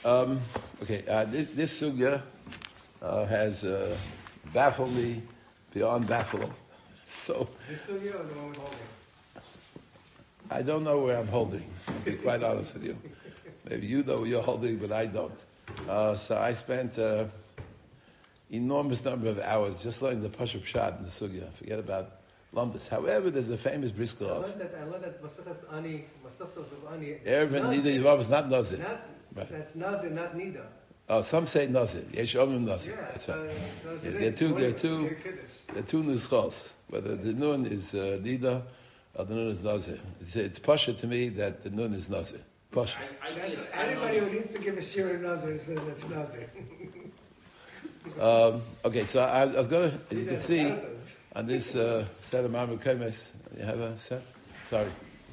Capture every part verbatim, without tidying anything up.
Um, okay, uh, this, this sugya uh, has uh, baffled me beyond baffling. So this sugya or the one with holding? I don't know where I'm holding. I'll be quite honest with you. Maybe you know where you're holding, but I don't. Uh, so I spent uh, enormous number of hours just learning the Pashup Pshat in the sugya. Forget about Lumbus. However, there's a famous Brisker I of. learned that. I learned that Masachas Ani, Masachtos of Ani. Erevin Nida Yivav is not Nazir. Not, Right. That's Nazir, not Nida. Oh, some say Nazir. Yesh Omim Nazir. Yeah, That's uh, right. so Yeah, today they're it's two. going They're to two. be Kiddush. They're two nuschos. Whether the nun is uh, Nida or the nun is Nazir. It's, it's pasha to me that the nun is Nazir. Pasha. I, I see That's, it's anybody who needs to give a shir of Nazir says it's Nazir. Um, okay, so I, I was going to, as you can see, Yeah, on this uh, set of Mamre Kemes, you have a set? Sorry.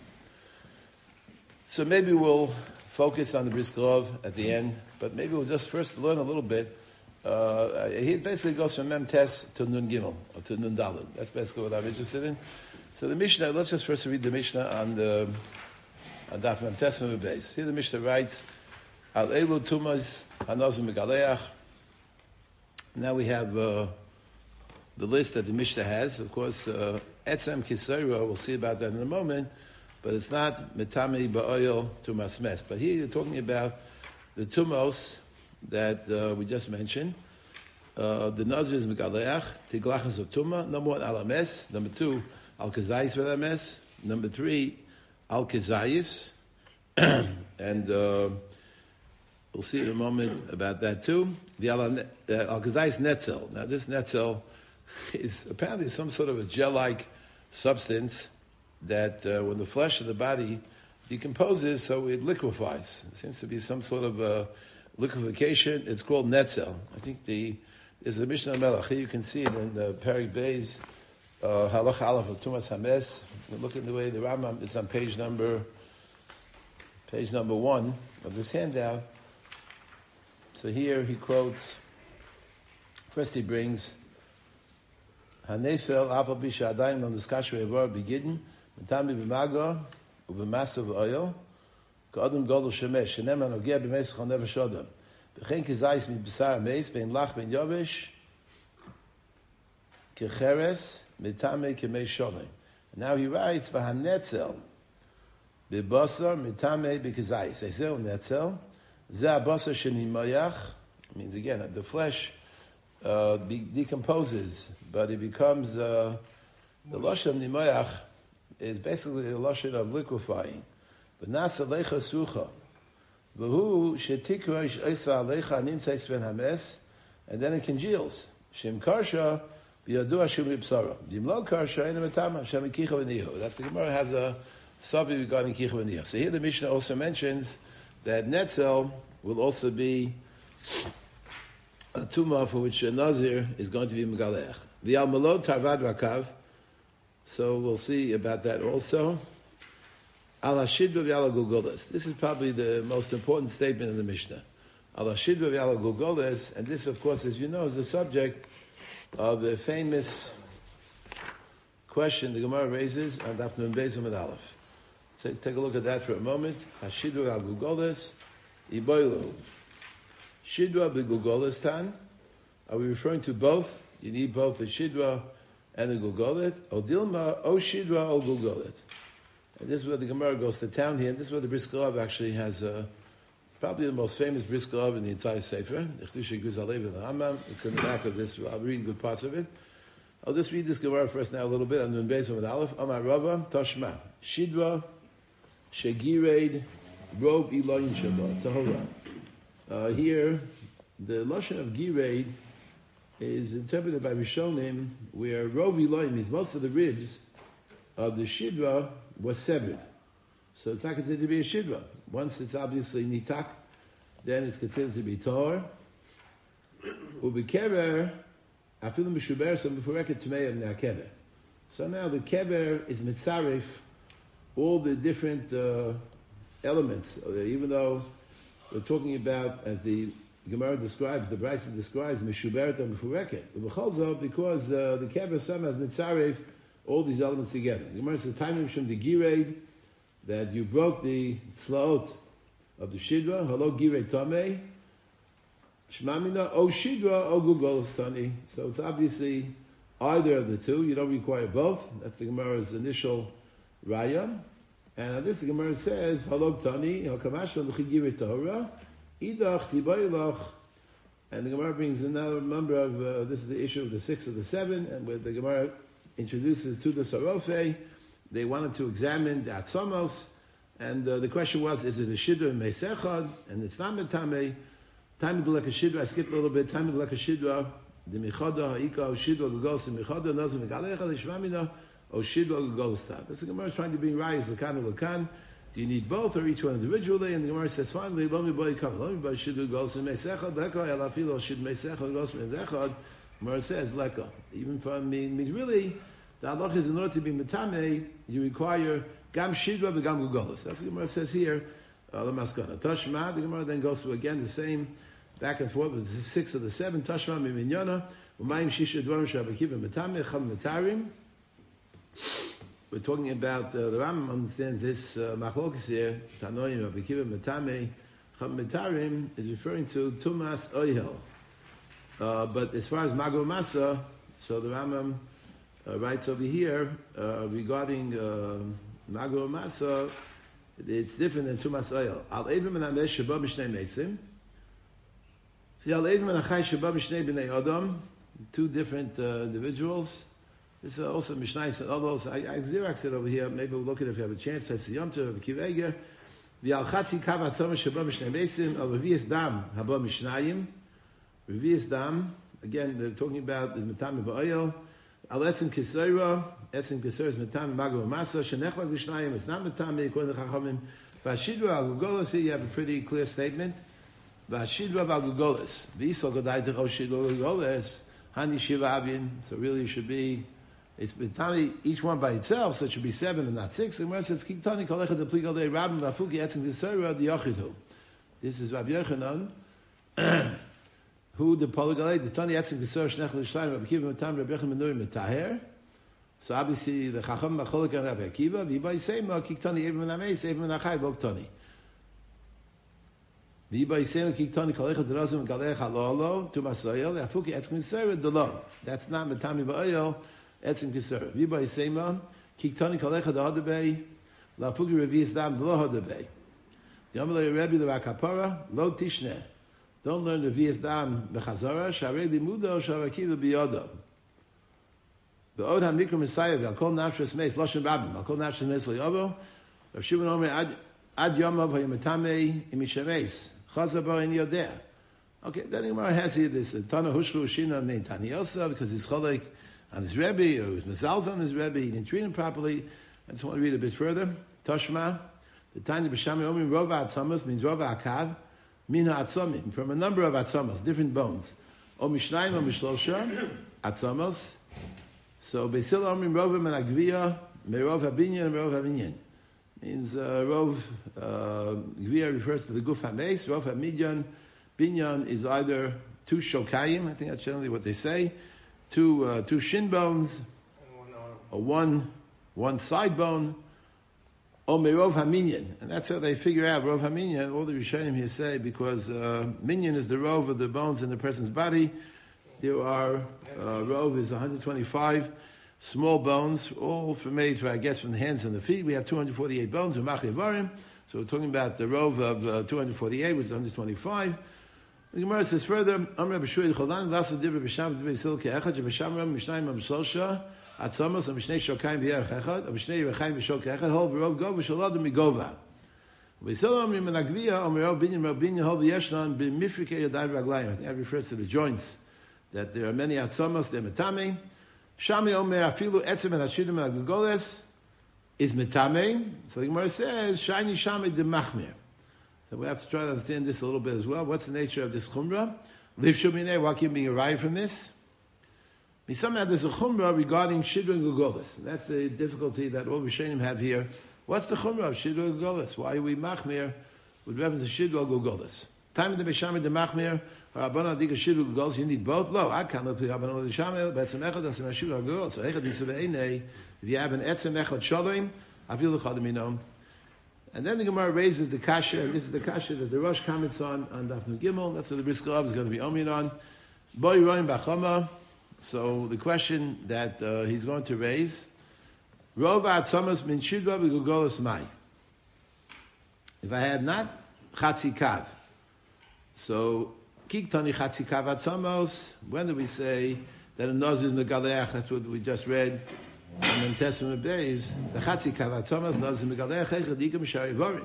So maybe we'll focus on the Briskerov at the end, but maybe we'll just first learn a little bit. Uh, he basically goes from Mem Tes to Nun Gimel, or to Nun Daled. That's basically what I'm interested in. So the Mishnah, let's just first read the Mishnah on the on Daf Mem Tes Mem Beis. Here the Mishnah writes, Al Elu Tumas Hanozim Megaleach. Now we have uh, the list that the Mishnah has. Of course, uh, Etzem Kisera, we'll see about that in a moment, but it's not Metami Ba'oil Tumas Mes. But here you're talking about the Tumos that uh, we just mentioned. Uh, the Nazir is Megaleach, Tiglachas of Tuma. Number one, Alames. Number two, Al Kazayis Velames. Number three, Al Kazayis. And uh, we'll see in a moment about that too. The Al Kazayis Netzel. Now this Netzel is apparently some sort of a gel-like substance that uh, when the flesh of the body decomposes, so it liquefies. It seems to be some sort of uh, liquefaction. It's called netzel. I think the there's a Mishnah Melech. Here you can see it in the Perik Beis, uh, Halach Aleph of Tumas Hames. Look at the way the Rambam is on page number page number one of this handout. So here he quotes. First he brings Hanefel Afal Bisha Adayim on the Skashwe Evar Begidden Matami B'Maga U'B'Masav Oil Ka'adam Godel Shemesh Shenem Anogeh B'Meisach Al Never Shodam B'Chein Kizayis Mit B'Sar Meis Bein Lach Bein Yovesh Kecheres Mitame Kemei Shovim. Now he writes V'Hanetzel B'Basar Mitame B'Kizayis Ezeu Netzel Zeh Abasar Shenimayach means again the flesh Uh, be, decomposes, but it becomes uh, the lashon nimayach is basically the lashon of liquefying. But nasa lecha sucha, v'hu shetikrosh isa lecha nimtzais ben hames, and then it congeals. Shem karsha b'yadu hashum b'psara. B'imlo karsha ena matama shem kicha v'nihu. That the Gemara has a subject regarding kicha v'nihu. So here the Mishnah also mentions that netzel will also be a tumah for which a nazir is going to be megalech. The al malot tarvad rakav. So we'll see about that also. Al hashidba v'al gugolas. This is probably the most important statement in the Mishnah. Al hashidba v'al gugolas, and this, of course, as you know, is the subject of the famous question the Gemara raises on Daf Nun Beis Amud Aleph. So take a look at that for a moment. Hashidba v'al gugolas iboilu. Shidra b'gugolistan. Are we referring to both? You need both the shidra and the gugolit. O dilma, o shidra, o gugolit. And this is where the Gemara goes to town here. And this is where the Brisker Rav actually has uh, probably the most famous Brisker Rav in the entire Sefer. It's in the back of this. I'll read good parts of it. I'll just read this Gemara first now a little bit. I'm doing Beis Amud Aleph. Amar Rava Tashma Shidra Shegired Rob Eloyin Shabbat Tahora. Uh, here, the lashon of gireid is interpreted by Rishonim, where rov eloim means most of the ribs of the shidra was severed, so it's not considered to be a shidra. Once it's obviously nitak, then it's considered to be tor. Ubekever, afilim b'shuber, so before record tmei of kever. So now the kever is mitzarif all the different uh, elements, even though we're talking about, as the Gemara describes, the Brisa describes, Meshuberet and Mefureket. Because uh, the Kever somehow has mitzaref all these elements together. The Gemara says, Taimim Shem de Gireid, that you broke the tzlaot of the Shidra, Halo Girei Tamei, Shmamina, O Shidra, O Gugolos Tani. So it's obviously either of the two. You don't require both. That's the Gemara's initial raya. And on this, the Gemara says, Halog Tani, Hakamash L'chigiri Tahora, Idach Tibaylach. And the Gemara brings another number of, uh, this is the issue of the six of the seven, and where the Gemara introduces to the Sarofe, they wanted to examine the Atzamos, and uh, the question was, is it a Shidra in Meisechad? And it's not Metame. Time to like a Shidra, I skipped a little bit, time to like a Shidra, the Michada, Ha'ika, Shidra, Gugolos, and Michada, Nazim, Megalecha, Lishmamina, O Shidra, Gugolos, Tad. That's the Gemara is trying to bring Rai, Lakan, and Lakan. Do you need both or each one individually? And the Gemara says, finally, Lo mi boi kav, Lo mi boi Shidra, Gugolos, and Meisechad, Leko, Elafilo, Shidra, Meisechad, Gugolos, and Meisechad. Gemara says, Leko. Even from, mean, means really, the halach is in order to be Metame, you require Gam Shidra, and Gam Gugolos. That's what the Gemara says here. Uh, the Maskana. Tashma, the Gemara then goes through again the same back and forth with the six of the seven. Tashma miminyana, umayim shisha dvarim shabakiva metame cham metarim. We're talking about uh, the Rambam understands this uh, machlokas here. Tanoim shabakiva metame cham metarim is referring to tumas oihel. Uh, but as far as magro masa, so the Rambam uh, writes over here uh, regarding uh, magro masa, it's different than tumas oihel. Al evim and amesh sheba b'shnei mesim. Two different uh, individuals. This is also Mishnah and others. I, I xeroxed it over here. Maybe we'll look at it if you have a chance. That's the Yom Tov of Kiveger. V'al chatzi kav atzoma sheba mishnei mesim al revius dam haba mishnayim. Revius dam. Again, they're talking about the metame ba'oil. Al etzim kisera. Etzim kisera is metame magro masa. Shenechlag mishnayim. It's not metame according to Chachamim. V'ashidra al gugolos. Here you have a pretty clear statement. V'ashidra v'agugolis. V'isol godai techo shidra v'agugolis. Hani shiva abin. So really it should be, it's betami each one by itself, so it should be seven and not six. And where it says, Kiktani kolecha de pligal de rabbim v'afuki etzim v'sera the yochidhu. This is Rabbi Yochanan, who the polygalei, the tani etzim v'sera shnech l'shlayim, Rabbi Kiva metam, Rabbi Yochanan menurim metaher. So obviously the Chacham Macholek and Rabbi Akiva, v'yibai seima, Kiktani evim v'nameis, evim v'nachai, lok tani. That's not metami ba'oil, etzim kisera. V'yibai seima, kiktani kalecha da'adabei, la'fuki revi'is dam d'lo hadabei. Yamalei Rebbe l'rakapara, lo tishne. Don't learn revi'is dam b'chazara, sharei limudo, sharakiva b'yodo. V'od ha'mikro Messiah, v'al nafshes meis, loshen rabbim, al kol nafshes meis l'yobo, Rav Shimon omer, ad yomav ha'yamatame imishameis. Chazar in Yodeh. Okay, then the Gemara has here this Tana Hushru Shina named Tani Elsa because he's cholek on his Rebbe or his Mezalza on his Rebbe. He didn't treat him properly. I just want to read a bit further. Toshma, the Tanya B'Shami Omrim Rova Atzamas means Rova Akav Mina Atzamim from a number of Atzamas, different bones. O Mishnayim O Mishlosha Atzamas. So Beisil Omrim Rova Menagvia Merov Habinyan and Merov Habinyan. Means uh, Rov uh, Gvia refers to the Guf HaMeis. Rov HaMidyan Binyan is either two Shokayim, I think that's generally what they say, two uh, two shin bones, or one one side bone, or Merov HaMinyan. And that's how they figure out Rov HaMinyan. All the Rishonim here say, because uh, Minyan is the Rov of the bones in the person's body. There are, uh, Rov is one hundred twenty-five. Small bones, all from made, for, I guess, from the hands and the feet. We have two hundred forty-eight bones, so we're talking about the rove of uh, two hundred forty-eight, which is one hundred twenty-five. The Gemara says further, Amr B'Shuy Chodan, Lasso Dibra B'Sham Dibra Silke Echad, B'Sham Ram Mishnayim Am Shlosha, Atzamos Am Mishnei Shokayim B'Yerech Echad, Am Mishnei Yerechayim B'Shok Echad, Hol V'Rov Gov V'Sholad Migova. V'Yisol Amrim And Agvia Am Rov Binyan Rov Binyan Hol V'Yeshlan B'Mifrike Yadai Raglayim. I think that refers to the joints, that there are many Atzamos, they're Metame. Shami Omer Afilu Etzem and Hashidim and Agugoles is Metame. So the Gemara says, Shiny Shami de Machmir. So we have to try to understand this a little bit as well. What's the nature of this Chumrah? Liv Shumineh, what can be arrived from this? Somehow there's a Chumrah regarding Shidra and Gugoles. That's the difficulty that all Rishonim have here. What's the Chumrah of Shidra and Gugoles? Why are we Machmir with reference to Shidra and Gugoles? Time of the Beshami de Machmir, Rabbanah Dika Shidra and Gugoles, you need both? No, I can't look at Rabbanah de Shamil, but Etzem Echad, that's a Shidra and Gugoles. So Echad Yisrael Einei, if you have an Etzem Echad Shalom, I feel the Chadaminom. And then the Gemara raises the kasha, and this is the kasha that the Rosh comments on, on Daf Nun Gimel. That's what the Brisker Rav is going to be omin on. Boi roim b'chama. So the question that uh, he's going to raise, Rov atzamas min shidva v'gugolas mai. If I have not chatzi kav, so kiktani chatzi kav atzamos. When do we say that a nazir is megaleach? That's what we just read in the Testament days. The chatzi kav atzamos nazir megaleach echad ikam shari vorim.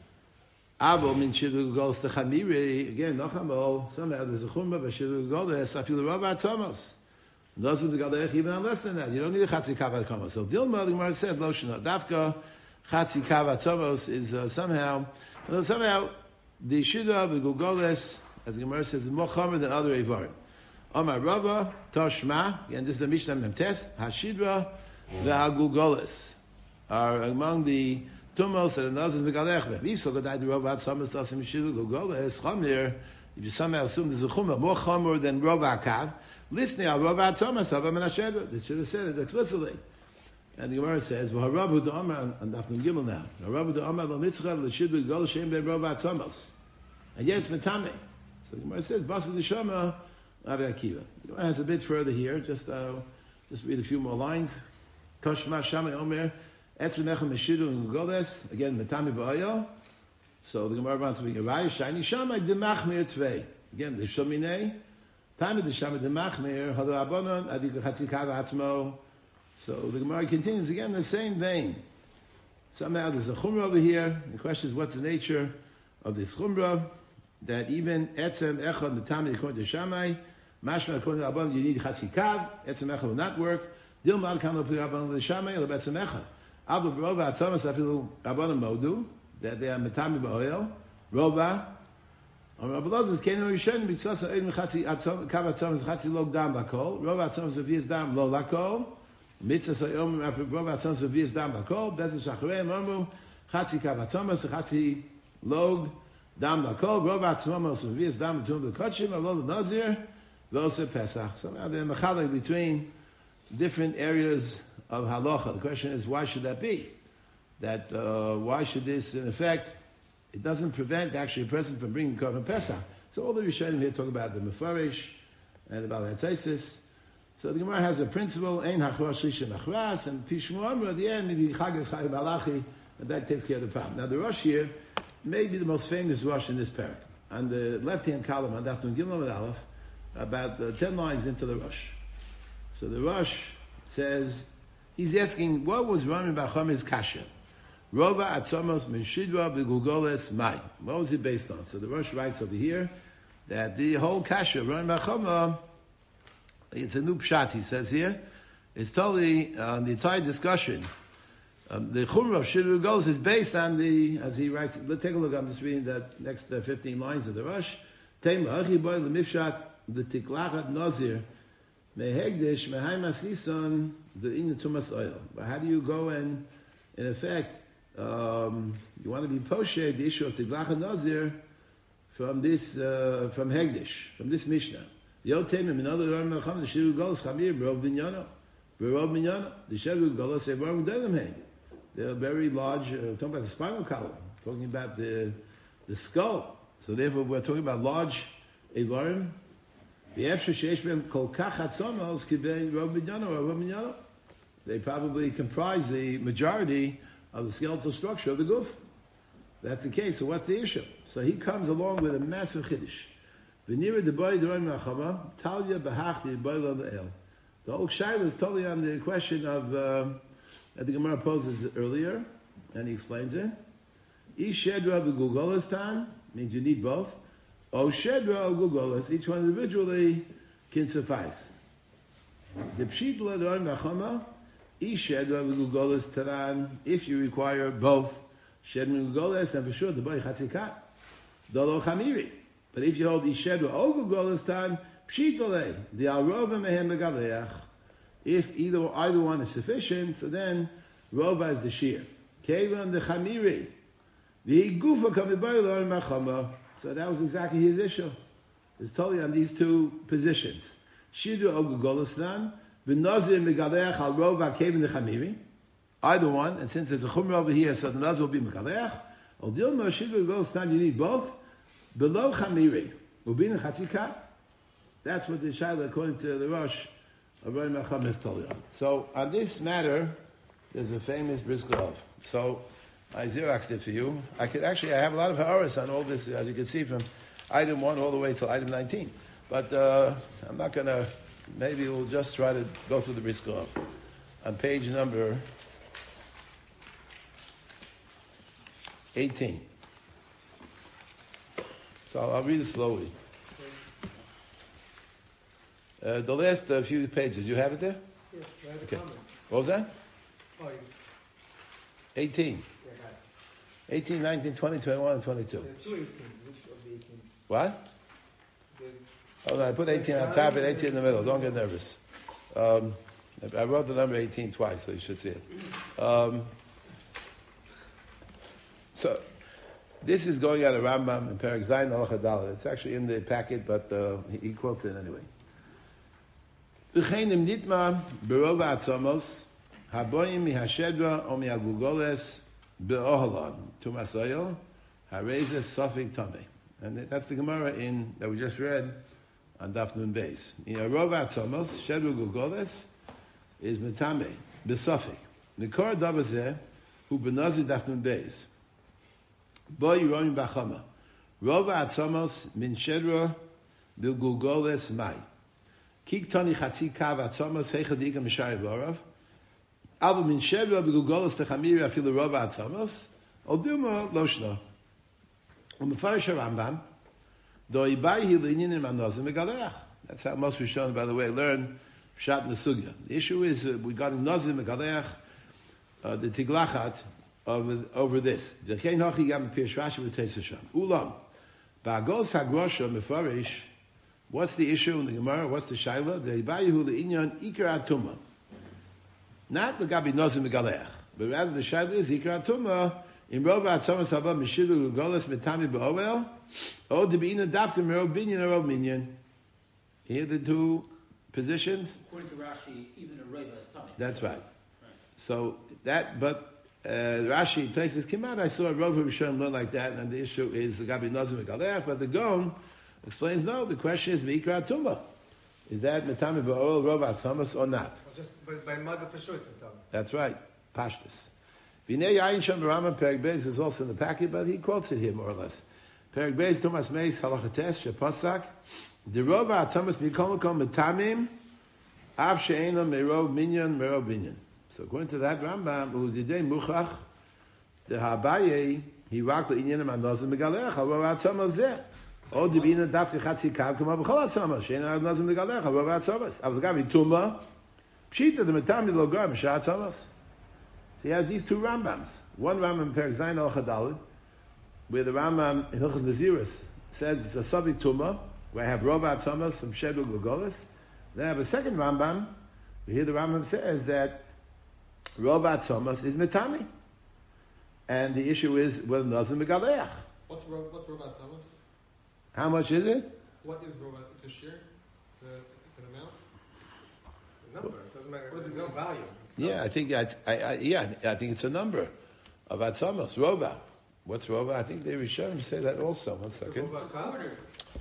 Avo min shidva v'gugolas techamiri. Again, nochamol. Somehow there's a chumba b'shidva v'gugolas. Afilu rov atzamos. Nazir megaleach even on less than that. You don't need a chatzi kav atzamos. So Dilma the Gemara said lo shana dafka. Chatzi kav atzamos is uh, somehow, you know, somehow the shida v'gugoles, as the Gemara says, is more chomer than other evarim. Omar Rava Toshma, and this is the Mishnah Memtes. Hashidra v'agugoles are among the tumos that are nazis megalech. V'isol gadai the Rava atzamos tasim shidra v'agugoles chomer. If you somehow assume there's a chumah more chomer than Rava kav, listening al Rava atzamos hava menashedra. They should have said it explicitly. And the Gemara says, "V'haravu da'amar on Daf Nun Gimel now. V'haravu da'amar lo mitzchav l'shid v'gol shem ben rov atzamos." And yet it's metame. So the Gemara says, "Basu d'shama Rabbi Akiva." The Gemara has a bit further here. Just uh, just read a few more lines. Toshma shama omer etzem echem meshidu v'goles again metame v'oyo. So the Gemara wants to be Raya shiny shama demachmir tvei. Again the shominei time the shama demachmir hadu abonon adik chatzi kav atzmo. So the Gemara continues again in the same vein. Somehow there's a chumrah over here. The question is, what's the nature of this chumrah? That even etzem echad metame according to Shammai, mashma according to Rabban, you need chatzi kav. Etzem echad will not work. Dilmad kan lo Rabban the Shammai lo etzem echad. Avlo rova atzamas afilu Rabban modu that they are metame ba'oil. Rova. On Rabbi Loz's keinu rishon mitzvasa ein chatzi kav atzamas chatzi log dam bakol. Rova atzamas revius dam lo lakol. Mitzvah sayom after Rova atzamas revius dam bakol. Bezes shachrei mamu chatzi kav atzamas chatzi log dam bakol. Rova atzamas revius dam tum b'kotshim alol nazir v'oseh pesach. So now they're mechalek between different areas of halacha. The question is, why should that be? That uh, why should this, in effect, it doesn't prevent actually a person from bringing korban pesach. So all the Rishonim here talk about the mefarish and about hataisis. So the Gemara has a principle, ein hachras shlish nachras, and pishmu amru at the end, maybe chagas chay malachi, and that takes care of the problem. Now the Rosh here may be the most famous Rosh in this parak. On the left-hand column, on Daf Nun Gimel and Aleph, about uh, ten lines into the Rosh. So the Rosh says, he's asking, what was Rami Bachami's kasha? Rova atzamos min shidra v'gugoles mai. What was it based on? So the Rosh writes over here that the whole kasha, Rami Bachama, it's a new pshat, he says here. It's totally on uh, the entire discussion. Um, the chumrah of shidra v'gugoles is based on the, as he writes, let's take a look, I'm just reading that next uh, fifteen lines of the Rosh. Tema achi boy l'mifshat l'tiklachat nazir mehegdish mehaimas nisan the in tumas oil. But how do you go and, in effect, um, you want to be poshed the issue of tiglachat nazir from this uh, from hegdish from this mishnah. Yotem another Ram Chacham the shiru golos chamir b'rov binyana b'rov binyana the shiru golos say wrong with hang. They're very large. Uh, talking about the spinal column, talking about the the skull. So therefore, we're talking about large evarim. They probably comprise the majority of the skeletal structure of the goof. That's the case. So what's the issue? So he comes along with a massive chiddush. The whole shaila is totally on the question of uh, that the Gemara poses earlier, and he explains it. Ishedra v'gugolistan means you need both. O shedra o gugolas, each one individually can suffice. The pshitla d'orim b'chama, ish shedra v'gugolas taran, if you require both shedra v'gugolas, and for sure the boy chatzikat, dolo chamiri. But if you hold ish shedra o gugolas tan, pshitla the alrova mehem megaleach. If either either one is sufficient, so then rova is the shear. Kevan the chamiri, the gufa kamibar d'orim b'chama. So that was exactly his issue. It's totally on these two positions. Shidru Ogugolistan, V'nazir Megaleach al Rov HaKevin Nechamiri. Either one, and since there's a Chumrah over here, so the Nazir will be Megaleach. Al Dilma Shidra Golos Tan, you need both. Below Chamiri, Ubin Chatzika. That's what the Shaila, according to the Rosh of Ray Macham, is telling you. So on this matter, there's a famous brisker of. So I Xeroxed it for you. I could actually, I have a lot of ha'aras on all this, as you can see from item one all the way till item nineteen. But uh, I'm not going to, maybe we'll just try to go through the brisker of. On page number eighteen. So I'll read it slowly. Uh, the last uh, few pages, you have it there? Yeah, I have Okay. comments. What was that? Oh, you, eighteen. yeah, got it. eighteen, nineteen, twenty, twenty-one, and twenty-two. There's two eighteens. Which of the eighteen? What? The, Oh, no, I put eighteen on top and eighteen in the middle. Don't get nervous. Um, I wrote the number eighteen twice, so you should see it. Um, so, this is going out of Rambam in Perek Zayin Halacha Dalet. It's actually in the packet, but uh, he, he quotes it anyway. V'chein im nitma berov ha'atzamos haboyim mihashedra o mi'agugoles be'oholon tumas oyel harezes sofik tamei. And that's the Gemara in that we just read on Daf Nun Beis. In Rov ha'atzamos shedra gugoles is metame besofik. Nikor davazeh hu benazi Daf Nun Beis. Bo yiroim b'chama. Rov ha'atzamos min shedra bilgugoles mai. Kiktani chatzi kav atzamas heichadika mishari v'orav. Ava min shedra b'gugolas techamiri afilu rov atzamas. Oduma loshna. Umefarish Rambam. Do ibai hilinin in manozim megaleach. That's how most Rishonim, by the way, learn Pshat Nesugya. The issue is uh, regarding nozim megaleach, uh, the tiglachat over, over this. The kein hachi gam pirush Rashi v'teisasham. Ulam. Ba'agos hagrosha mefarish. What's the issue in the Gemara? What's the shaila? The ibayihu le'inyan ikar atuma. Not the gabi nozim megaleach, but rather the shaila is ikar atuma. In rov atzamas haba mishilu gugolas metami be'ovel, or the beina dafka merov binyan or rov minyan. Here are the two positions. According to Rashi, even a reva is tummy. That's right. Right. So that, but uh, Rashi places came out. I saw a rov Rishonim learn like that, and the issue is the gabi nozim megaleach. But the Gaon explains no. The question is mikra atuma. Is that metami be'ovel rov atzamas or not? well, just by, by Maga for sure it's in Tom. That's right. Pashtus. Vinei Yain Shem Rambam Perek Beis is also in the packet, but he quotes it here more or less. Perek Beis Thomas Meis Halachates Shepasak Derova Thomas Mikol Mikol Metamim Av She'ena Merov Minyan Merov Binyan. So according to that Rambam, Udidei Muchach the Habaye he rocked the Inyanim Anozim Megalech Hava Thomas Zeh. O Dibina Daf Chatzi Kav Kama B'Chol Atzama She'ena Anozim Megalech Hava Thomas. Avgavi Tuma Pshita the Metamim Logar Mishat Thomas. So he has these two Rambams. One Rambam in Perek Zayin Halacha Dalet, where the Rambam in Hilchos Naziris says it's a Savik Tumah, where I have Rov Atzamas, some Shedul Gugolis. Then I have a second Rambam, where here the Rambam says that Rov Atzamas is Metami. And the issue is whether Nazim Megaleach. What's ro- what's robot Thomas? How much is it? What is robot? It's a shear. It's a it's an amount. It's a number. It doesn't matter. What is There's it? no value. It's Yeah, not- I think I, I, I yeah, I think it's a number of Atzamas, Rova. What's Rova? I think they Rishonim say that also. One it's a second. robot cup. Quarter.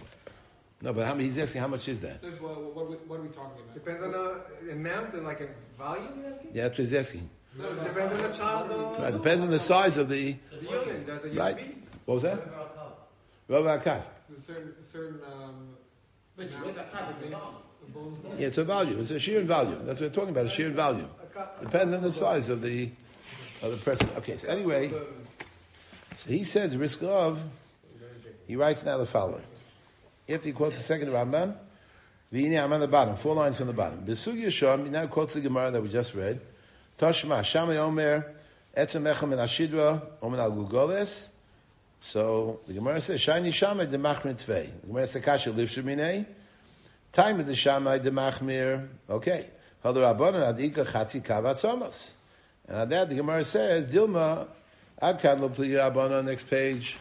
No, but how many, he's asking how much is that? There's what what, are we, what are we talking about? Depends on the amount and like a volume, you're asking? Yeah, that's what he's asking. No, it depends on the child or Right, depends on the size of the. the human, the, the Right. human being. What was that? Rova Akav. There's a certain certain um. But it's amount reva kav is a base volume. of bones. Yeah, it's a value. It's a sheer in value. That's what we're talking about. A sheer in value. A cup- a Depends cup on the of size of the of the person. Okay. So anyway, so he says risk of. He writes now the following. After he quotes the second Rambam, V'ini I'm on the bottom, four lines from the bottom. Besug Yisham, he now quotes the Gemara that we just read. Toshma Shamay Omer Etzem Echem and Ashidra Omen Al Gugoles. So the Gemara says Shani Shamay Demachmir Tvei. The Gemara says Kasha Livshu Minei. Time of the Shamay Demachmir. Okay. Hadar Rabbanan Adika Chati Kavat Somas. And on that the Gemara says Dilma Adkan Lo Pli Rabbanan. Next page.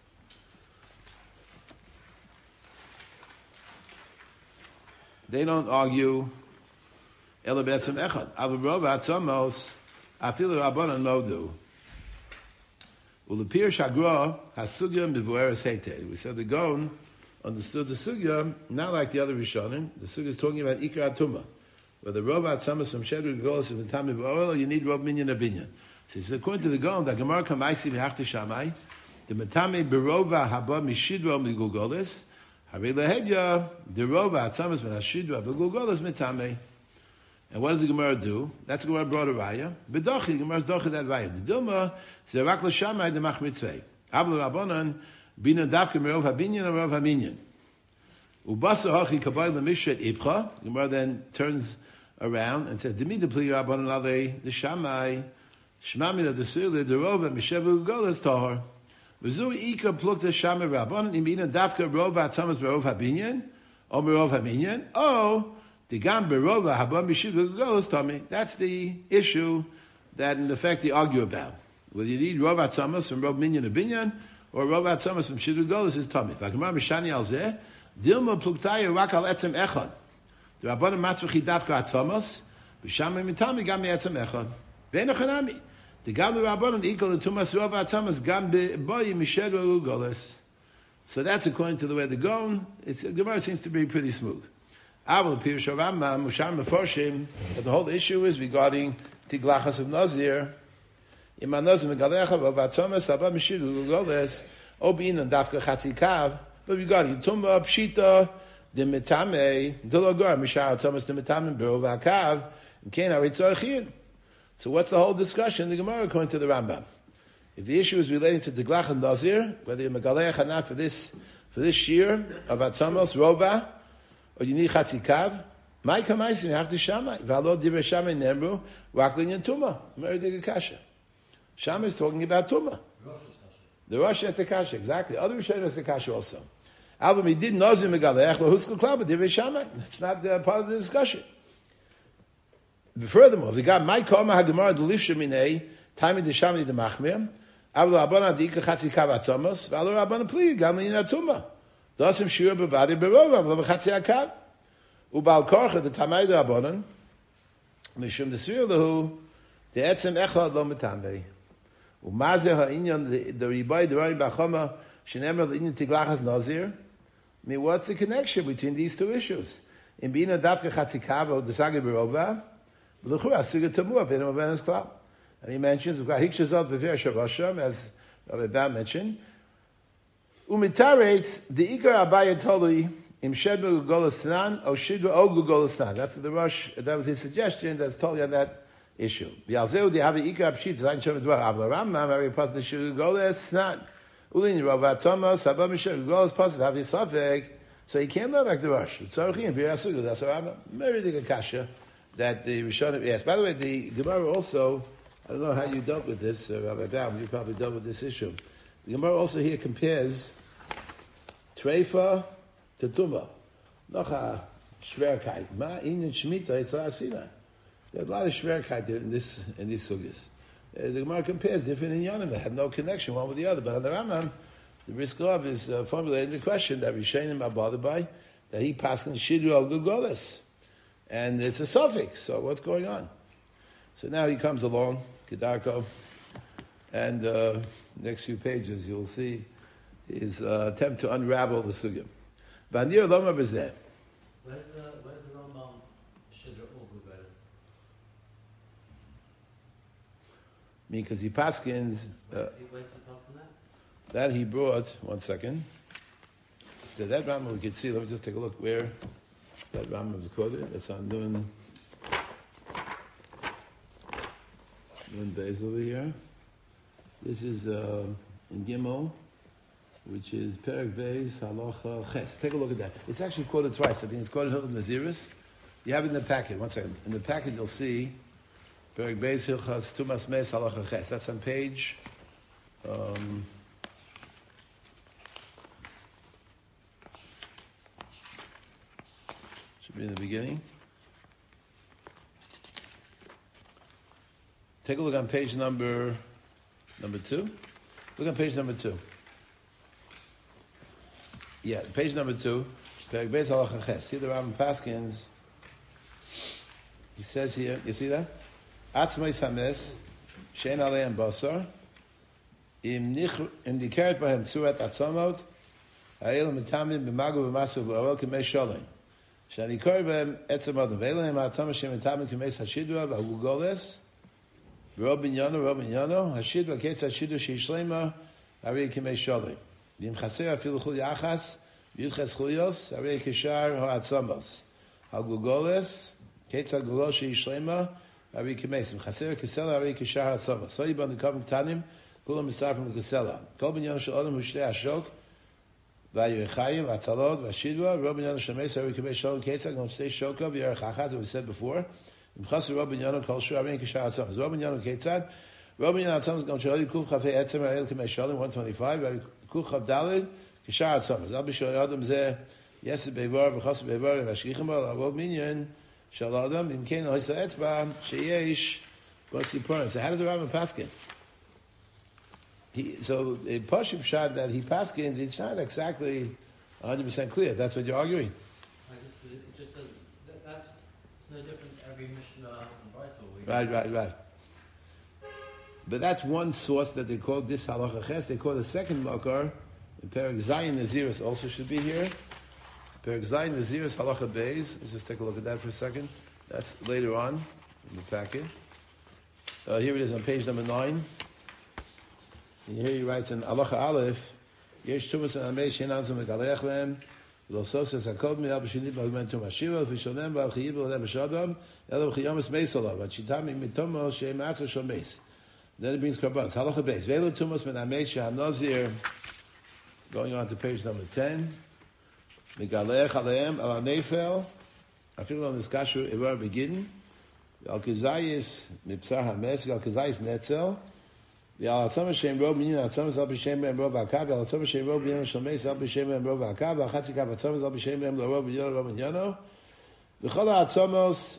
They don't argue. Ela betzem echad. Avu rov atzamos afilu rabbanan lo do. Ulapir shagra hasugya mivueres hete. We said the Gaon understood the sugya not like the other Rishonim. The sugya is talking about ikra atuma. Whether Rov Atzamas from Shedru Golos from the time of oil, you need Rov Minyan Abinyan. So he says, according to the Gaon, the Gemara Kamaisi v'Hachta Shamai, the Matame Berova Haba Mishidro Migugolis, Hari Lehedya, the Rova Atzamas Ben Hashidro Migugolis Mitame. And what does the Gemara do? That's the Gemara brought a raya. Bedochi, the Gemara's dochi that raya. The Dilma, Zerak L'Shamai, the Mach Mitzvei. Abla Rabbanan, Bina Davka Merov HaBinyan or Rov HaMinyan. Ubasa Hachi Kabay L'Mishet Ibcha. The Gemara then turns around and says, Demi Depli Rabbanan Alei, the Shamai, Shmamina the Sule, the Rova, Mishevu Golas Tahar. V'zu Ika Plukta Shamai Rabbanan, Imina Davka Rov HaTzamas Merov HaBinyan, or Merov HaMinyan, oh, the Gam Berova Haba Mishevu Golas Tami. That's the issue that in effect they argue about. Whether you need Rov HaTzamas from Rov Minyan Abinyan, or Rov HaTzamas from Mishevu Golas is Tami. V'Gemara Mishani Alzeh, Dilma Pluktaya Rak Al Etzem Echad. The Rabbanim Matzvachi Davka Atzamas, B'Shamay Mitami Gam Etzem Echad. Ve'enochanami. The Gam the Rabbanim equal to Tumas Rov Atzamas Gam Be'boyi Mishevu Golas. So that's according to the way they're going. It's, the Gemara seems to be pretty smooth. Aval Pirush Rambam Musham Meforshim. But the whole issue is regarding Tiglachas of Nazir. Iman Nazir Megalecha Rov Atzamas Haba Mishevu Golas. Obin and Davka Chatzikav. But regarding Tumba Pshita. The metame delagar mishar thomas the metame berov akav kain aritzochin. So what's the whole discussion in the Gemara according to the Rambam? If the issue is related to Tiglach and Nazir, whether you're megalech or not for this for this shear of atzamos rova, or you need chatzikav, my kamaisim you have to shamai v'alo divrei shamai nemru raklin yantuma meridig kasha. Shammai is talking about tuma. The Rosh has the kasha exactly. Other Rishonim has the kasha also. That's not uh, part of the discussion. Furthermore, we got my koma hagemara delisha minei timing the shamini the machmir. Avlo abana diika chatzi kavatamos. Avlo abana pli gamin atuma. Dasim shira bevadi berova avlo chatzi akav. Ubal korcha the tamay the abonan. Mishum desir lehu the etzem echad lo metamei. Umazeh ha'inyan the the ribai the rari bachama shenemar the inyan tiglachas nazir. I mean, what's the connection between these two issues? In Bina Davka Chatzikava, the Sagi Berova, L'chura Suga Tamua, Bina Mabenas Klal. And he mentions, Hikshazot Bever Shavasham, as Rabbi Bam mentioned, Umitaretz, the Ikar Abaya Tolui, Im Shedba Gugolastan, O Shidra O Gugolastan. That's the Rosh, that was his suggestion, that's totally on that issue. Bialzeu, the Havi Ikar Pshit, Zayin Shem Dwar, Avla Rambam, Mary Pas the Shidra Gugolastan. Ulin Rav Thomas, Abba Mishnah Golas Pasad have his suffix, so he can't learn like the Rosh. It's Tzarechim V'Yasuga. That's a very big kasha that the Rishonim asked. By the way, the Gemara also, I don't know how you dealt with this, uh, Rabbi Baum. You probably dealt with this issue. The Gemara also here compares Treifa to Tuma. Nocha Shverkeit. Ma Inyan Shemitah Yitzhak Sinai. There's a lot of Shverkeit in this in these sugyas. Uh, the Gemara compares different inyanim that have no connection one with the other. But on the Rambam, the risk of is uh, formulating the question that Rishonim are bothered by, that he passed in Shidru al Gugolas. And it's a suffix, so what's going on? So now he comes along, Kedarko, and uh, next few pages you'll see his uh, attempt to unravel the sugya. Vanir Loma Bezeh. Where's the, where's the Rambam Shidru al Gugolas? I mean, because he paskins, uh, that he brought, one second. So that Rambam we could see, let me just take a look where that Rambam is quoted. That's on Nun, Nun Beis over here. This is uh, in Gimel, which is Perek Beis, Halacha Ches. Take a look at that. It's actually quoted twice. I think it's quoted in Naziris. You have it in the packet. One second. In the packet you'll see Perek Beis Hilchas Tumas Mes Halacha Ches. That's on page um, should be in the beginning. Take a look on page number number two. Look on page number two. Yeah, page number two. Perek Beis Halacha Ches. See the Rambam Paskins. He says here. You see that? Atzmai Sames, Shein Aleim Basar, Im nich im dikert beim Surat Atzamot, Ha'el mitamim b'magu v'masu v'oel k'mei sholem. Shani kor behem etzem adam. V'elu hem ha'atzamot shem mitamim k'mei hashidua v'agugoles. V'ro binyano, v'ro binyano. Hashidua ketz hashidua she'ishlema. Harei k'mei sholem. V'im chaser afilu chul yachas. V'yudches chulios. Harei k'shar ha'atzamos. Hagugoles. Ketz ha'gugol she'ishlema. Harei k'mei. V'im chaser k'sela. Harei k'shar ha'atzamos. So yibon d'kavim k'tanim. Kulam misar from the Gisela. Kol binyan shel adam hushtei ashok, vayirechayim, vatzalot, vashidwa, rob binyan shel meser, we kibay shalom ketzak, on stay shoka, v'yarech achaz, as we said before. Imchas rob binyan kol shur, avin kishar atzam. Rob binyan ketzak, rob binyan atzam is going to shali kuf chafei etzem, arel kibay shalom, one twenty-five, kuf chav dalid, kishar atzam. Zal b'shol adam zeh, yesed beivar, v'chas beivar, v'ashkichem b'al, rob binyan shel adam, imkein hoysa etzba, sheyesh, what's the point? So how does the Rambam paskin? He, so a Pashim shot that he paskins, it's not exactly one hundred percent clear. That's what you're arguing. I just, it just says that that's it's no different to every Mishnah and Brisa. Right, right, right. But that's one source that they call this halacha ches. They call the second makar, Perek Zayin Naziris also should be here. Perek Zayin Naziris halacha beis. Let's just take a look at that for a second. That's later on in the packet. Uh, here it is on page number nine. And here he writes in Halacha Aleph, Yesh Tumas and Amei Shenan Zum Megalech Lem, Lo Soses Hakob Mi'al B'Shinit B'Humen Tum HaShiva, V'Shonem B'Al Chiyib B'Lem B'Shadam, Elo B'Chiyomis Meisolav, V'Chitami Mitomo She'em Atzah Shal Meis. Then it brings Korbanos. Halacha Beis. V'Elo Tumas Men Amei She'an Nazir, going on to page number ten, Megalech Aleem Al HaNefel, Afilu Al Niskashu Evar Begidin, Al Kizayis Mipsar HaMes, Al Kizayis Netzel, the Alatzama Shem Rob Minyan Alatzama Zal B'Shem Ben Rob Akav, the Alatzama Shem Rob Minyan Shalmei Zal B'Shem Ben Rob Akav, the Achatzi Kav Alatzama Zal B'Shem Ben Rob Minyan Rob Minyano, the Chol Alatzamos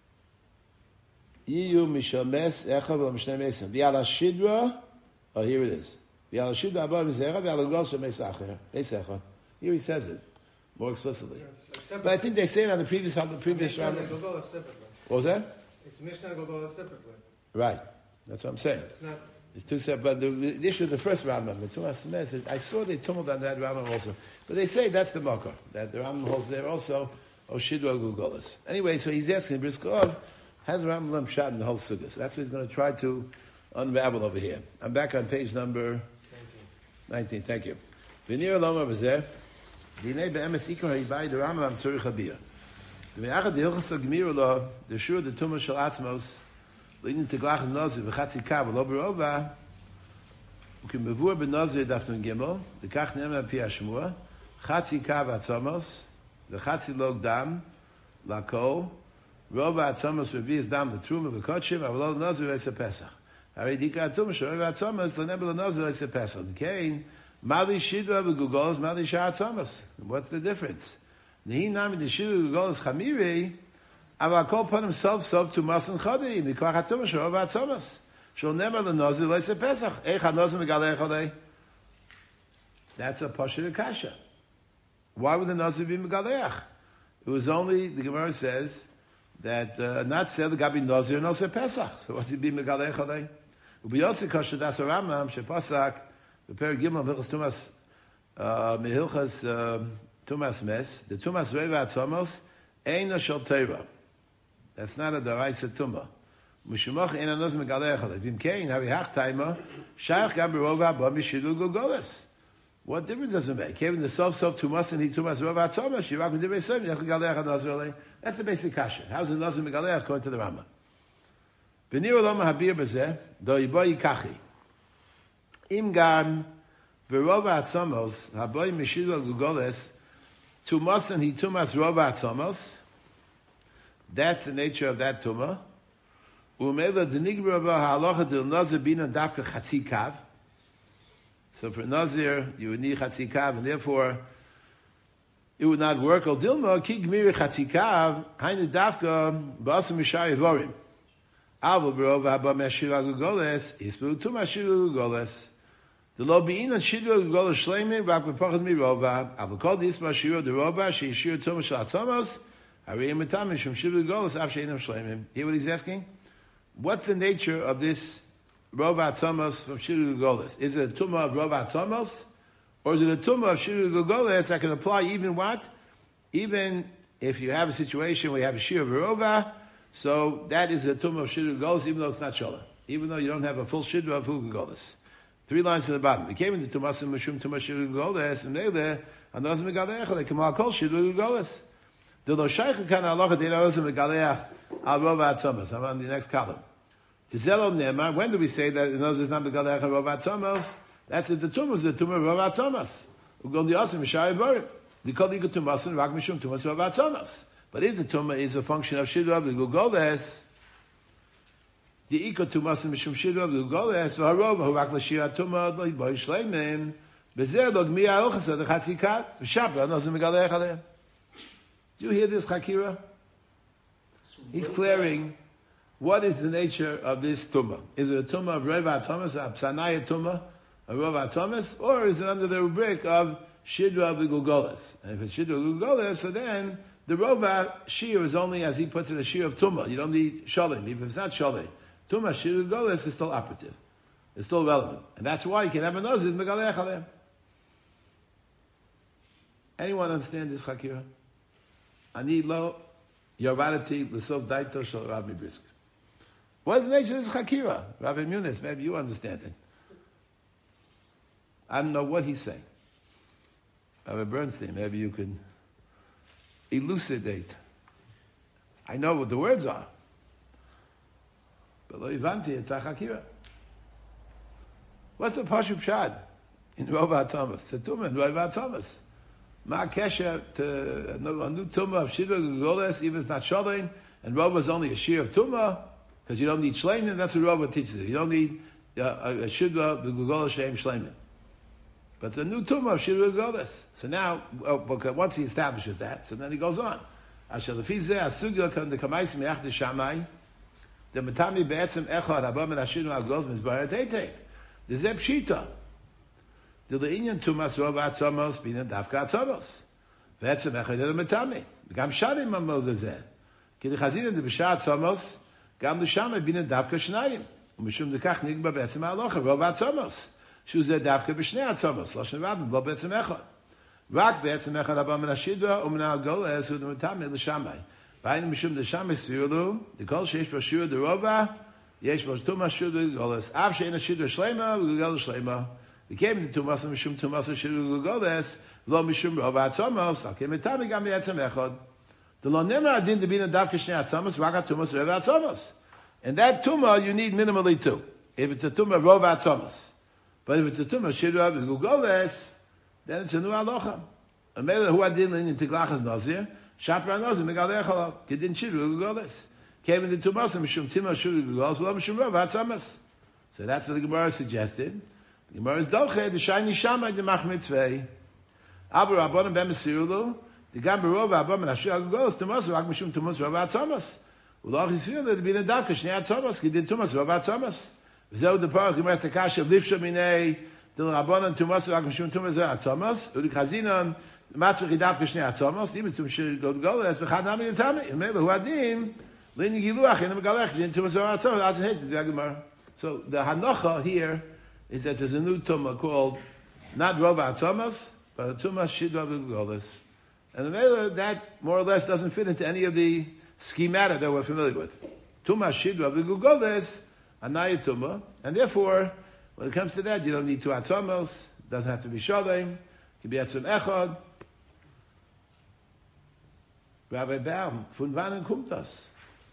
Yiyu Mishalmes Echav Al Mishnei Mesim. The Alashidra, oh here it is. The Alashidra Abba Mizera, the Alagol Shalmei Sacher, Esecha. Here he says it more explicitly. But I think they say it on the previous the previous round. What was that? It's Mishnah and Gogola separately. Right. That's what I'm saying. It's not. It's two separate, but the, the issue of the first Rambam, the Tumas Mes, I saw they tumbled on that Rambam also. But they say that's the Makar, that the Rambam holds there also, Oshidwa Gugolas. Anyway, so he's asking, Briskov, has Rambam shot in the whole Sukkah? So that's what he's going to try to unravel over here. I'm back on page number nineteen. Thank you. V'nir Loma B'zeh, V'nei Be'emes Ikar HaYibai, the Rambam Tzurich HaBiyah. The Me'achad Hilchas HaGmir Lo, the Shur, the Tumah Shal Atzmos, leading to glach nazir v'chatzi kav v'lo berova ukimavur b'nazir dafnun gimel the kach ne'emar pi hashmua chatzi kav atzamos the chatzi log dam lakol rova atzamos revius dam the truma v'kotshim avlo nazir v'esa pesach harei dikra atum shoreva atzamos l'nebel nazir v'esa pesach kein mali shidra v'gugolos mali shar atzamos. What's the difference? Nehi nami the shidra v'gugolos chamiri. Aval kol pon himself self to masan chadei mikach hatum shor vatzomas shol never the nazir leise pesach eich hanazir megalech chadei. That's a pashut kasha. Why would the nazir be megalech? It was only the Gemara says that uh, not said the gabi nazir and also pesach. So what's it be megalech chadei? Ubiyotzi kasha das Rambam shepasak the per gimel hilchas tumas mehilchas tumas mes the tumas reva atzamos eina shel teva. That's not a daraisa tumah. Mushumach ein anoz megalech chadei. V'im kein hari hach taima shayach gam berova ba mishilu gogoles. What difference does it make? Even the self self tumas and he tumas rova atzoma shirak midivrei seim yach megalech anoz really. That's the basic kasha. How's the anoz megalech according to the Rambam? V'nir olama habir bezeh do yiboy kachi im gam berova atzomos haboy mishilu gogoles tumas and he tumas rova atzomos. That's the nature of that tumah. Umela denigra halacha del nazir bina dafka chatzi kav. So for nazir, you would need chatzi kav, and therefore it would not work. Al dilma ki gmiri chatzi kav hainu dafka ba'asam mishari vorim. Avol berova haba meshira gugoles isbu tumah shira gugoles. The lo beina shira gugoles shleimim rak bepachas mirova. Avol kol disma shira derova she shira tumah shalatzamos. Hear what he's asking? What's the nature of this Rov Atzamos from Shidduch Golis? Is it a tumah of Rov Atzamos? Or is it a tumah of Shidduch Golis that can apply even what? Even if you have a situation where you have a Shir of Rova, so that is a tumah of Shidduch Golis, even though it's not Sholah. Even though you don't have a full Shidduch of Shidduch Golis. Three lines to the bottom. We came into Tumasim Mashum Tumah Shidduch Golis, and there, and those Megaleach, they come out called Shidduch Golis. The Lo Shaykh Kana Allah, they know Megaleach, Al Rova Atzamos. I'm on the next column. Tizelo Nemar, when do we say that it knows it's not Megaleach Al Rova Atzamos? That's it, the tumah is the tumah of Rova Atzamos. We go the Asim Mishari Barim. The Kol Yigu Tumasim, Rak Mishum Tumas Rova Atzamos. But if the tumah is a function of Shidduch of the Golis, the Iko Tumasim Mishum Shidduch of the Golis, V'harov, V'harak L'shir HaTumah, L'yiboy Shleimim, B'zeh Lo Gmi HaElchasa, the Chatzikat, V'shapra, Nozim Megalech Aleh. Do you hear this, Chakira? He's clearing what is the nature of this tumah. Is it a tumah of Rova Atzamos, a Psanaya tumah, a Rova Atzamos, or is it under the rubric of Shidduch of the Golis? And if it's Shidduch of the Golis, so then the Rova Shir is only, as he puts it, a Shir of tumah. You don't need Shalim. Even if it's not Shalim, tumah Shidduch Golis is still operative. It's still relevant. And that's why you can have a Nazir, Megalech Aleh. Anyone understand this, Chakira? Ani lo Yarvadati l'sof daito shel Rabbi Brisk. What is the nature of this Chakira? Rabbi Muniz, maybe you understand it. I don't know what he's saying. Rabbi Bernstein, maybe you can elucidate. I know what the words are. But lo ivanti et Chakira. What's the Pashup Shad in Rova Atzamos? Tumah in Rova Atzamos. Ma kesha to a new tumah of Shidduch Golis, even if it's not Shalom, and Rova is only a shear of tumah, because you don't need Shleimin, that's what Rova teaches you. You don't need uh, a, a Shidduch Golis Shem Shleimin. But it's a new tumah of Shidduch Golis. So now, oh, because once he establishes that, so then he goes on. Asher lefizeh asugya kan de kamais me'ach de shamai, the matami be'etzem echad haba men Shidduch Golis mizbaret heitev. The zeb shita. The Inyan Tumas Rova Atzamos Bina Dafka Atzamos. Ve'etzem echad el matami. Gam shadim mamol zeh. Ki de chazina de b'shat Atzamos, gam de shamai bina Dafka shnayim. Umishum dekach nigba be'etzem ha'alocha Rova Atzamos. Shu zeh Dafka b'shnei Atzamos. Lashon rabim lo be'etzem echad. Rak be'etzem echad haba men Shidduch u'men ha'goles hu de matami l'shamai. V'ayim mishum de shamai sviru, de kol sheish b'shur de Rova, yesh b'sh Tumas Shidduch Goles. Av she'en Shidduch Shleima, v'gugel Shleima. We came to Tumas Mishum Tumas Shidduch Goles, lo Mishum Rova Atzamos, al kemetami gam be'etzem echad. The lo nemer adin de bina Dafka shnei Atzamos, rak Tumas Rova Atzamos. And that tumah you need minimally two. If it's a tumah Rova Atzamos. But if it's a tumah Shidduch Goles, then it's a new halacha. A mele hu adin in tiglachas nazir, shapra nazir megalech alav, kedin Shidduch Goles. Came into Tumas Mishum Tumas Shidduch Goles, lo Mishum Rova Atzamos. So that's what the Gemara suggested. The Gemara is doche, the shiny shamai, the mach mitzvei. Abu Rabbanim ben Mesirulu, the gam berova Abba men Shidduch Goles, Tumas rak Mishum Tumas Rova Atzamos. Ulach is feel that the bina Dafka shnei Atzamos, ki did Tumas Rova Atzamos. V'zeu the parach Gemara stekasha lifsha minei, the Rabbanim Tumas rak Mishum Tumas Rova Atzamos, u'dik hazinon, matzvich Dafka shnei Atzamos, even Tumas Shidduch Goles, b'chad nami yitzami, imelu hu adim, lini giluach in the megalech, din Tumas Rova Atzamos, as it hit the Gemara. So the hanocha here is that there's a new tumah called not Rova Atzamos, but a tumah Shidduch Goles. And that more or less doesn't fit into any of the schemata that we're familiar with. Tumah Shidduch Goles, anaya tumah, and therefore, when it comes to that, you don't need two Atzamos, it doesn't have to be Shalem, it can be Etzem Echad. Rabbi Baum, von wann kommt das?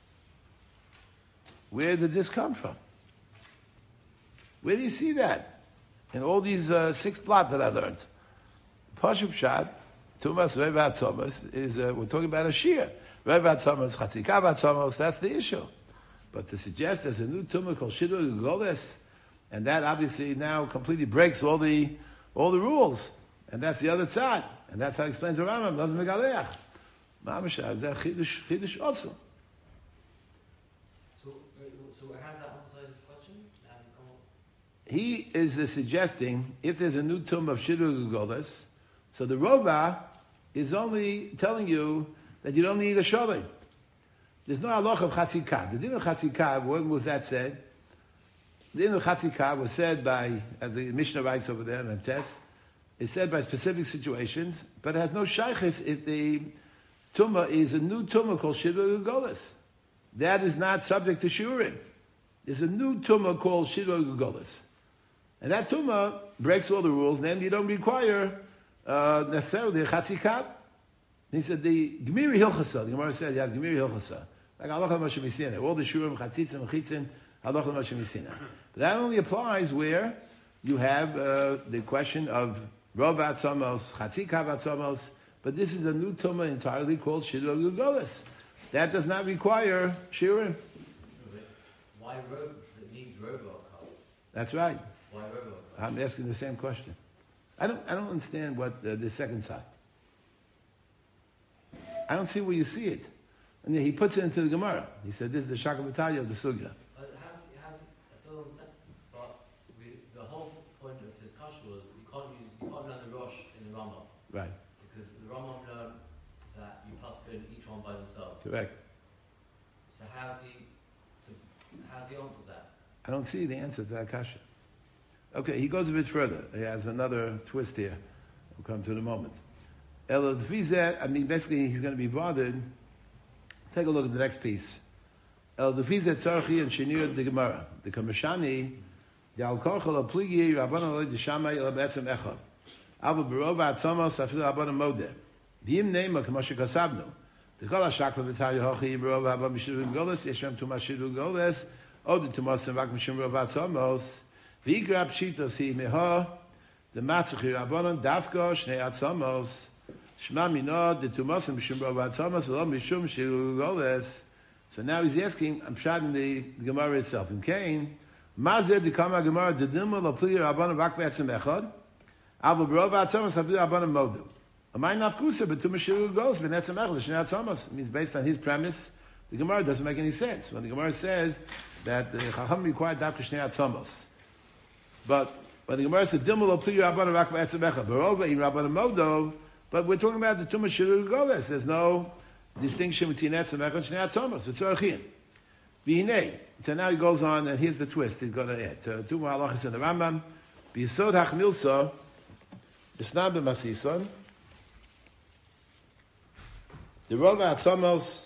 Where did this come from? Where do you see that? In all these uh, six plot that I learned. Pashup Shad, Tumas Rova Atzamos, is, uh, we're talking about a Shir. Rova Atzamos, Chatzikav Atzamos, that's the issue. But to suggest there's a new tumah called Shidduch Goles, and that obviously now completely breaks all the all the rules. And that's the other side. And that's how he explains the Rambam, doesn't Megaleach. Mamashah, is that Chidush, Chidush also. So, uh, so I have that one side of this question. Um, He is uh, suggesting if there's a new tumah of Shidduch Goles, so the Rova is only telling you that you don't need a Shalom. There's no halach of Chatzikah. The din of Chatzikah, when was that said? the din of Chatzika was said by, as the Mishnah writes over there in Memtes, it's said by specific situations, but it has no shaykhis if the tumah is a new tumah called Shidra Gugolis. That is not subject to Shurin. There's a new tumah called Shidra Gugolis. And that tumah breaks all the rules, and then you don't require uh, necessarily a Chatzika. He said the Gemiri Hilchasa, the Gemara said you have Gemiri Hilchasa. Like Halacha Moshe Misina. All the Shurim, Chatzitzim, Chitzin, Halacha Moshe Misina. But that only applies where you have uh, the question of Rov Atzamos, Chatzika Atzamos, but this is a new Tumah entirely called Shidra Gugolis. That does not require Shurim. Why Rov? It needs Robot. That's right. Why Robot? I'm asking the same question. I don't, I don't understand what uh, the second side. I don't see where you see it. And then he puts it into the Gemara. He said, this is the Shaka B'Tanya of the Sugya. But it has, it has, I still don't understand. But we, the whole point of his kasha was you can't use, you can't learn the Rosh in the Rambam. Right. Because the Rambam learned that you paskin each one by themselves. Correct. So how's he, so how's he answered that? I don't see the answer to that kasha. Okay, he goes a bit further. He has another twist here. We'll come to in a moment. El Dfizet, I mean, basically he's going to be bothered. Take a look at the next piece. El Dfizet Tzarchi and Shinir the Gemara. The Kamashani, the Al Korchel Apligi, Rabban Alei Deshamay El Betzem Echad. Ava Barova Atzamos Afil Rabban Modeh. V'im Neima Kamosh Kasabnu. The Kol HaShakla V'Tari Hochi Barova Abba Mishur Goles Yeshem Tumashir Goles Ode Tumas and Vak Mishum Rova Atzamos V'Igrab Shitos Hi Meha the Matzuchi Rabbanon Davko Shnei Atzamos Shema Minod the Tumas and Mishum Rova Atzamos V'Lo Mishum Shir Goles. So now he's asking, I'm shading the, the Gemara itself. In Cain, Mazeh Dikama Gemara Dedilma Lopli Rabbanon Vak Be'etzem Echad Avo Barova Atzamos Afil Rabbanon Modu. Amay Nafkusa B'Tum Shir Goles B'Netzem Echad Shnei Atzamos. It means based on his premise, the Gemara doesn't make any sense. When the Gemara says that the Chacham required Davka Shnei Atzamos. But when the Gemara says Dilma Lo Pli Rabbanon Vak Be'etzem Echad Barova in Rabbanon Modu, but we're talking about the Tumah Shir Goles. There's no distinction between Etzem Echad and Shnei Atzamos. V'tzorachin. V'hinei. So now he goes on, and here's the twist he's going to add. Two more halachas in the Rambam. B'yisod hachmilsa, b'snab b'masison, the Rov Atzamos,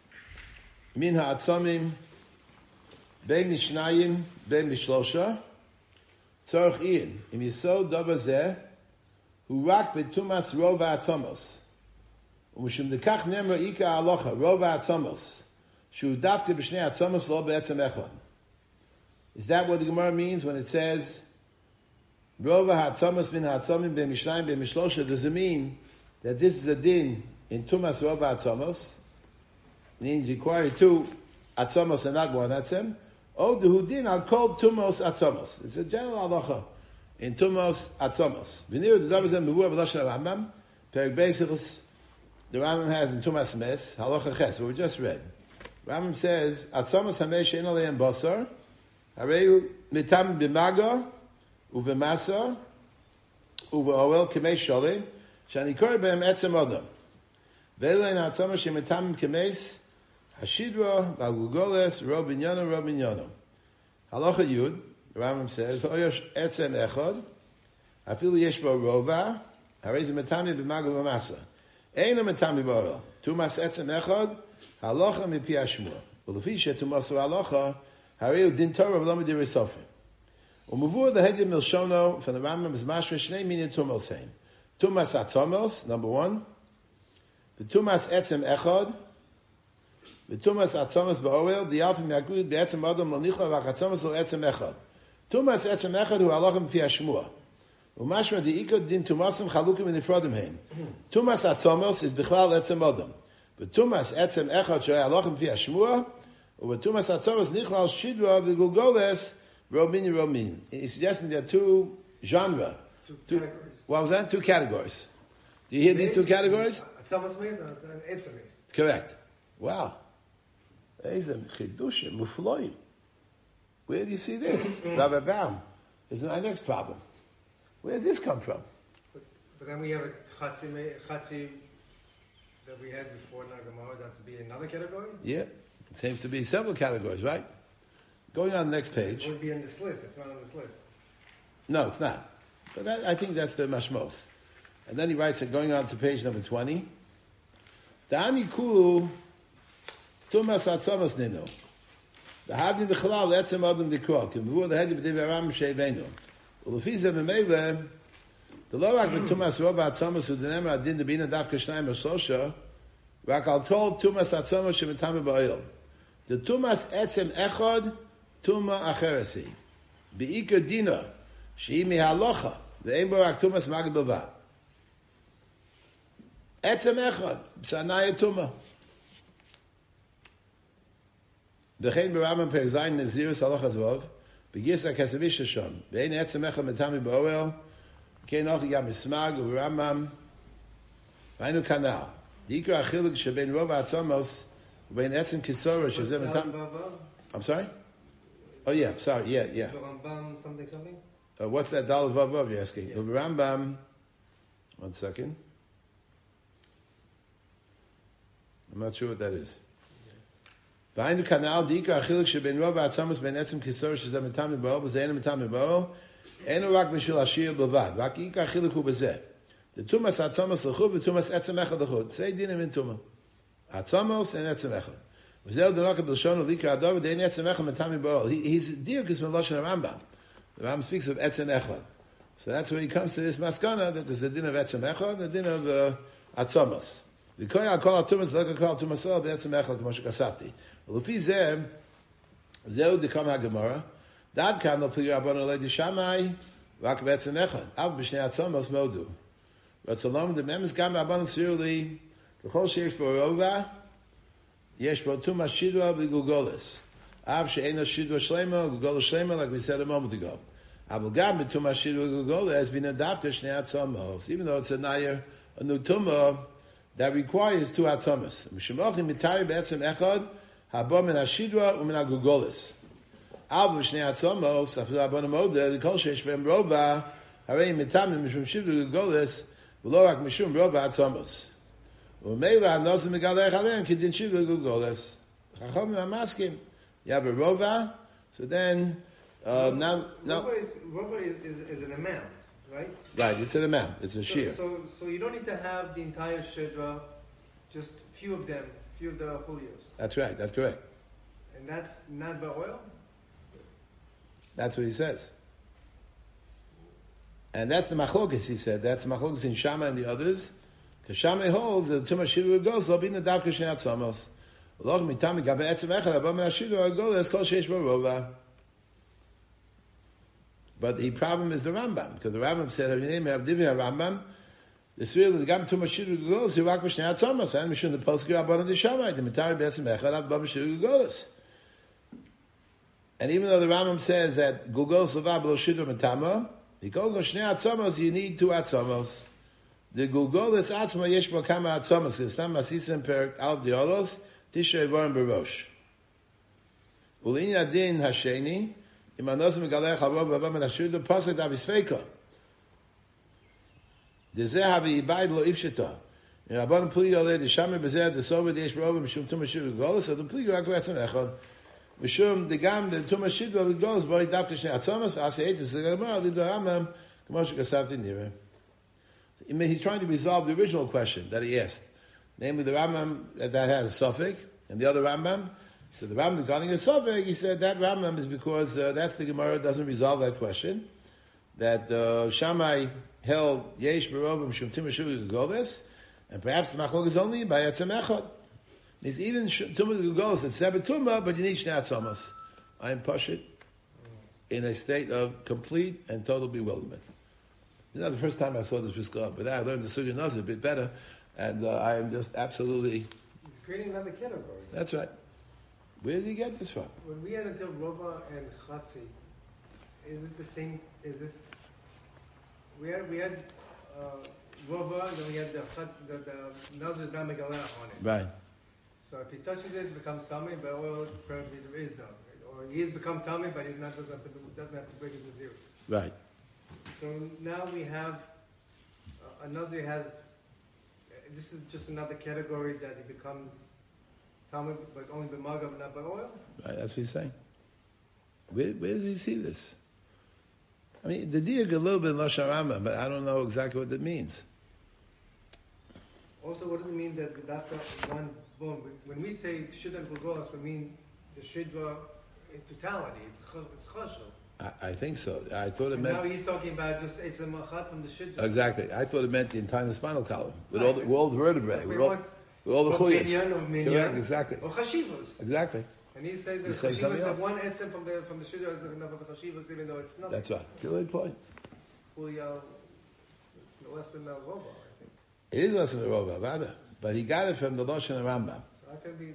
min ha'atzomim, bein mishnayim, bein mishlosha, tzorach iyin. Im yisod davar zeh, hu rak betumas Rov Atzamos. ומשום דקח נאמר עיקר ההלכה, רוב העצמוס, שהוא דווקא בשני העצמוס לא בעצם אחד. Is that what the Gemara means when it says, רוב העצמוס בין העצמים בין משניים בין משלושה? Does it mean that this is a din in Tumas רוב העצמוס? Means requiring two עצמוס and not one עצם? Or the din are called Tumos עצמוס. It's a general halacha in Tumos עצמוס. ונראה the דבר זה מבואר בלשון הרמב"ם, פרק בייסכס. The Rambam has in Tumas Mes, Halacha Ches, what we just read. Rambam says, Atzamas Hameh Shein Aleim Basar, Hareu Mitam B'Maga, U'V'Masa, U'V'Oel K'mei Sholim, Shani Kor B'Hem Etzem Odom. Ve'elein Atzamas Shemitam K'meis, Hashidra, V'Agugoles, Ro Binyono, Ro Binyono. Halacha Yud, the Rambam says, Hoyosh Etzem Echad, Afilu Yesh Bo Rova, Harei Mitam B'Maga V'Masa. Eina metami ba'oel. Tumas etzem echad, halacha mipi hashmua. Ulefi shetumas halacha, hareu din Torah v'lo midiri sofim. Umuvur the hedya milshono from the Rambam is mashma shnei minin tumas hein. Tumas atzamos, number one. The tumas etzem echad. The tumas atzamos ba'oel. The alfim yagud be'etzem adam lo nichla v'achatzamos lo etzem echad. Tumas etzem echad hu halacha mipi hashmua. Umashma the ikod din tumasim chalukim in ifradim heim. Tumas atzomos is bichlal etzem odom. But tumas etzem echad shoy halachim pi hashmua, or tumas atzomos nichlal shidra v'gugoles robini robini. He's suggesting there are two genres. Two, two categories. What was that? Two categories. Do you hear these two categories? Atzamos meis and etzem meis. Correct. Wow. Eizem chidushim mufloim. Where do you see this? Rabbi Baum. Is our next problem. Where does this come from? But, but then we have a chatzi, me- chatzi that we had before Nagamah. That's be another category. Yeah. It seems to be several categories, right? Going on the next It page. would be in this list. It's not on this list. No, it's not. But that, I think that's the mashmos. And then he writes it going on to page number twenty. Dani kulu tumas atzamas ninu. The havni b'chalal etzem adam dikrok. Kimvu the hedi b'div aram sheivenu. Ulefize b'meile the lorak b'tumas rova atzamas who denemer adin debina dafka shnayim or rak al told tumas atzamas shemitame ba'oil. The tumas etzem echad tuma acheresi. Be'ikar dina she'i mihalocha. The ein borak tumas magid b'vad. Etzem echad b'sanaya tuma. V'chein b'ramam per zayin nezirus halacha zvav b'girsa kesavish shon v'ein etzem echad mitami ba'oel kein och yam ismag u'ramam v'aynu kanal dikra achiluk shebein rov ha'atzamos v'ein etzem kisora shezeh mitami. I'm sorry? Oh yeah, sorry, yeah, yeah. The Rambam something something? Uh, what's that dal vav vav you're asking? Yeah. Rambam, one second. I'm not sure what that is. V'aynu kanal dikra achiluk shebein rov ha'atzamos v'ein etzem kisora shezeh mitami ba'oel v'zein mitami ba'oel enu rak mishul ashir b'vad. Rak dikra achiluk hu b'zeh. The tumas atzamos l'chud v'tumas etzem echad l'chud. Say dinim in tumah. Atzamos and etzem echad. V'zeh d'naka b'lshon l'ikra adav v'dein etzem echad mitami ba'oel. He's diuk is meloshen Rambam. The Rambam speaks of etzem echad. So that's where he comes to this maskana that there's a din of etzem echad and a din of uh, atzamos. V'koy al-kol al-tumas l'ka kol al-tumas ol b'etzem echad k'mo shekasafti. L'fi zeh, zeh d'kam ha-gemara, dad kan lo pli rabbanon olei d'shamai rak b'etzem echad. Av b'shnei atzamos modu. V'atzalom d'memes gam rabbanon tziruli v'chol sheyesh bo rova yesh bo tumas shidwa v'gugolis. Av she'ena shidwa shlema gugolis shlema like we said a moment ago. Avol gam b'tumas shidwa gugolis has been a dafka shnei atzamos. Even though it's a nayer, a new tumah that requires two atzamos. Mishmochim mitari b'etzem echad haba min hashidwa u'min hagugolis. Av b'shnei atzamos afil rabbanon moda the kol sheyesh b'em rova harei mitamim mishum shidwa gugolis v'lo rak mishum rova atzamos. U'meila hanozim megalech aleim kidin shidwa gugolis. Chachomim hamaskim. You have a rova, so then uh, now now Rova is Rova is, is, is an amount, right? right, it's an amount, it's a So, shear. so so you don't need to have the entire shidra, just few of them, few of the chulios, That's right, that's correct. and that's not by oil. That's what he says. And that's the machlokes, he said. That's the machlokes in Shama and the others. Because Shama holds that the Tumah Shidwa goes, they'll be in the Davka Shnei Atzamos. Loch mitami gabe etzem echad haba min hashidwa goles kol sheish bo rova. But the problem is the Rambam, because the Rambam said, "Havinei me'avdivi Rambam." The Sri the gam tuma shidwa goles he rak b'shnei atzamos and mishun the posuk rabbanon d'shamai the mitari be'etzem echad haba shidwa goles. And even though the Rambam says that gugoles levav lo shidwa mitama, the kol go shnei atzamos you need two atzamos. The gugoles atzma yesh bo kama atzamos. It's not masisem per alv diolos. Tishrei Vorim Barosh. Ulin Yadin Hasheni, Imanos Megalech Harov Baba Men Hashud the Pasuk Davisfeika. Dezeh Havi Yibayid Lo Ifshita. Rabban Pli Yolei Deshame Bezeh Desover Desh Barova Mishum Tumah Shidwa Golos. So the Pli Rak Betzem Echad. Mishum Degam the Tumah Shidwa Golos Bori Dafka Shnei Atzomas V'Asei Eitus Gemara Lid Ramam K'mosh Kasavti Nireh. He's trying to resolve the original question that he asked. Namely, the Rambam that has a suffix, and the other Rambam. So the Rambam regarding a suffix, he said that Rambam is because uh, that's the Gemara doesn't resolve that question. That uh, Shammai held Yesh Barovim Shum Tumah Shidwa Gugolis, and perhaps the Machlok is only by Etzem Echad. Means even Tumah Gugolis it's Seber Tumah, but you need Shnei Atzamos. I am Pashit in a state of complete and total bewilderment. It's not the first time I saw this Piskah, but I learned the Sugya Nazir a bit better. And uh, I am just absolutely... He's creating another category. That's right. Where did you get this from? When we had until Rova and Chatzi, is this the same? Is this? We had we had uh, Rova, and then we had the Chatz, the the Nazir's not Megalech on it. Right. So if he touches it, it becomes tummy. But oil, apparently there is no. Or he has become tummy, but he's not doesn't have to doesn't have to break his Nazirus. Right. So now we have uh, a Nazir has. This is just another category that he becomes tummy, but only by magav, not by oil. Right, that's what he's saying. Where, where does he see this? I mean, the diak a little bit in Lashon Rambam, but I don't know exactly what that means. Also, what does it mean that that one bone? When we say shidra and gulgolos, we mean the shidra in totality. It's ch- it's chashul. I, I think so. I thought it And meant now he's talking about just it's a machat from the shidra. exactly. I thought it meant the entire spinal column with Right. all the, with all the vertebrae, We with all, want with all the of chuyas. minyan, of minyan, Correct. Exactly. or chashivos. Exactly. And he said that He's saying chashivos, something the else. one etzem from the from the shidra is enough of the chashivos, even though it's not. That's right. Good point. Fully, uh, it's less than a rova, I think. It is less than a Rova Avada, but he got it from the Lashon Rambam. So I can be.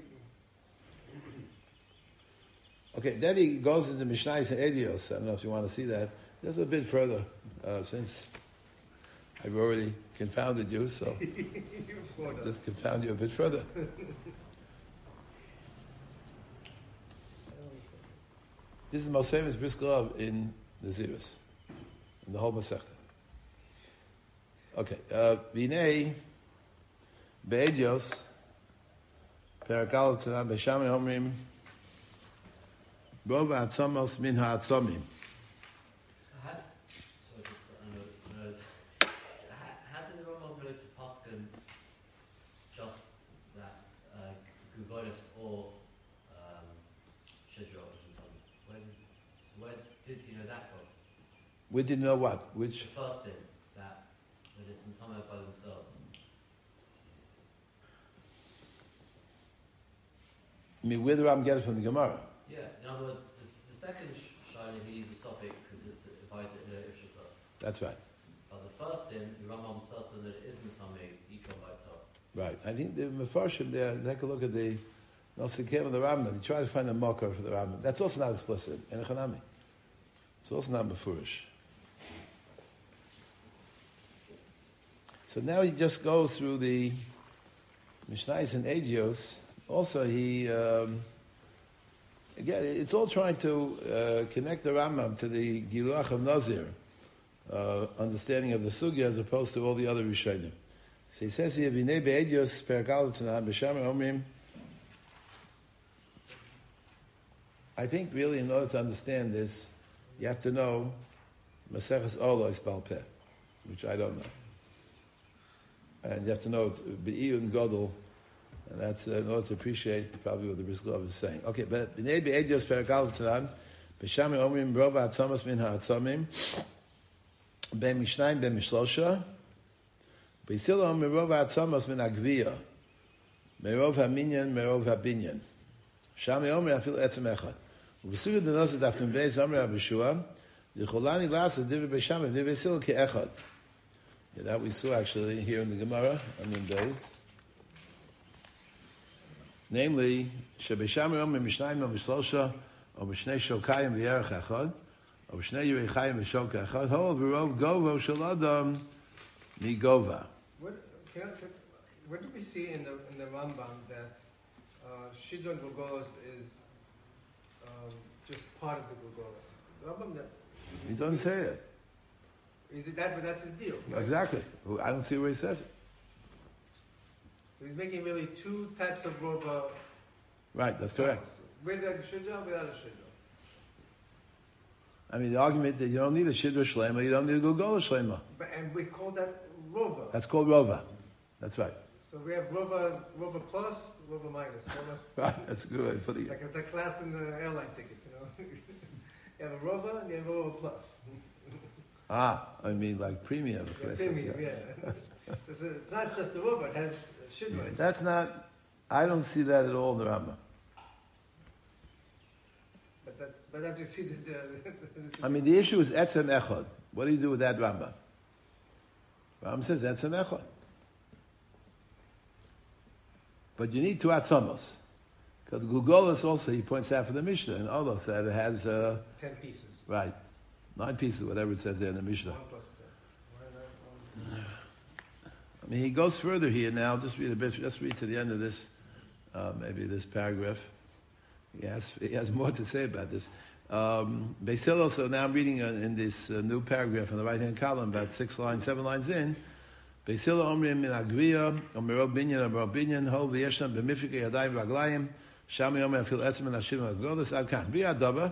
Okay, then he goes into Mishnayos and Edios. I don't know if you want to see that. Just a bit further, uh, since I've already confounded you, so You floored us. just confound you a bit further. This is the most famous Briskelov in the Zirus, in the whole Masechta. Okay, uh, Vinay, Be'edios, Perakal Tzana, Besham Omrim, Rov Ha'atzamos Min Ha'atzomim. How, sorry, just a note. note. How, how did the Rambam go to Paskin just that uh, Gugolis or um, Shidra or something? Where did, so where did he know that from? We didn't know what? Which? The first thing, that, that it's Mutama by themselves. I mean, where do I get it from the Gemara? Yeah, in other words, the, the second Shaila he needs a topic because it's divided in a Ifshita. That's right. But the first thing, the Rambam is certain that it is Mutame, Ikon by itself. Right. I think the Mefarshim there, take a look at the Nasikim of the Rambam. They try to find a marker for the Rambam. That's also not explicit in the Chanami. It's also not Mefurish. So now he just goes through the Mishnayos and Edios. Also, he, um, again, it's all trying to uh, connect the Rambam to the Giluach of Nazir, uh, understanding of the Sugya as opposed to all the other Rishonim. So he says here, Vinei be'edios perkal tzanam b'sham omrim. I think really in order to understand this, you have to know Maseches Olos Bal Peh, which I don't know. And you have to know Be'iyun Godel, and that's uh, in order to appreciate probably what the Briskelov is saying. Okay, but B'nei be'edios perkal tzanam b'sham omrim rov ha'atzamos min ha'atzomim ben mishnayim ben mishlosha Beisilo merov ha'atzamos min ha'gviya merov ha'minyan merov ha'binyan sham yomer afil etzem echad u'b'suga d'nosa dafnim beis v'amr ha'b'shua y'cholani lasa divrei b'sham v'divrei beisilo ke'echad. Yeah, that we saw actually here in the Gemara on them days. Namely, shebesham yomer mishnayim o b'shlosha o b'shnei shokayim v'yerech echad o b'shnei yerichayim v'shok echad ho v'rov govo shel adam migova. What, can I, can, what do we see in the in the Rambam that uh, Shidra and Gulgolos is um, just part of the Gulgolos? The Rambam that He doesn't say it. is it that, but that's his deal. right? Exactly. I don't see where he says it. So he's making really two types of rova. Right, that's correct. With a Shidra, without a Shidra. I mean, the argument that you don't need a Shidra Shlema, you don't need a Gulgola Shlema. But, and we call that rova. That's called Rova. That's right. So we have rova, rova plus, rova minus. Rova, Right, that's a good way of putting like it. it's a class in the airline tickets, you know. You have a rova and you have a rova plus. Ah, I mean like premium. Yeah, premium, yeah. It's, a, it's not just a rova; it has a Shidra. in it. That's not, I don't see that at all in the Rambam. But that's but that you see the. the, the I mean, the issue is Etzem Echad. What do you do with that Rambam? Rambam says Etzem Echad. But you need two Atzamos. Because Gugolos also, he points out for the Mishnah, and Allah said it has, uh, ten pieces. right, nine pieces, whatever it says there in the Mishnah. One plus ten. One, nine, one. I mean, he goes further here now. Just read a bit. Just read to the end of this, uh, maybe this paragraph. He has he has more to say about this. Um, Beisil also, now I'm reading uh, in this uh, new paragraph on the right hand column, about six lines, seven lines in. Beisil omrim min agriya omerov binyan omerov binyan hol v'yeshnam b'mifrike yadayim v'aglayim shami omer afil etzem and hashim v'godas ad kan v'yadava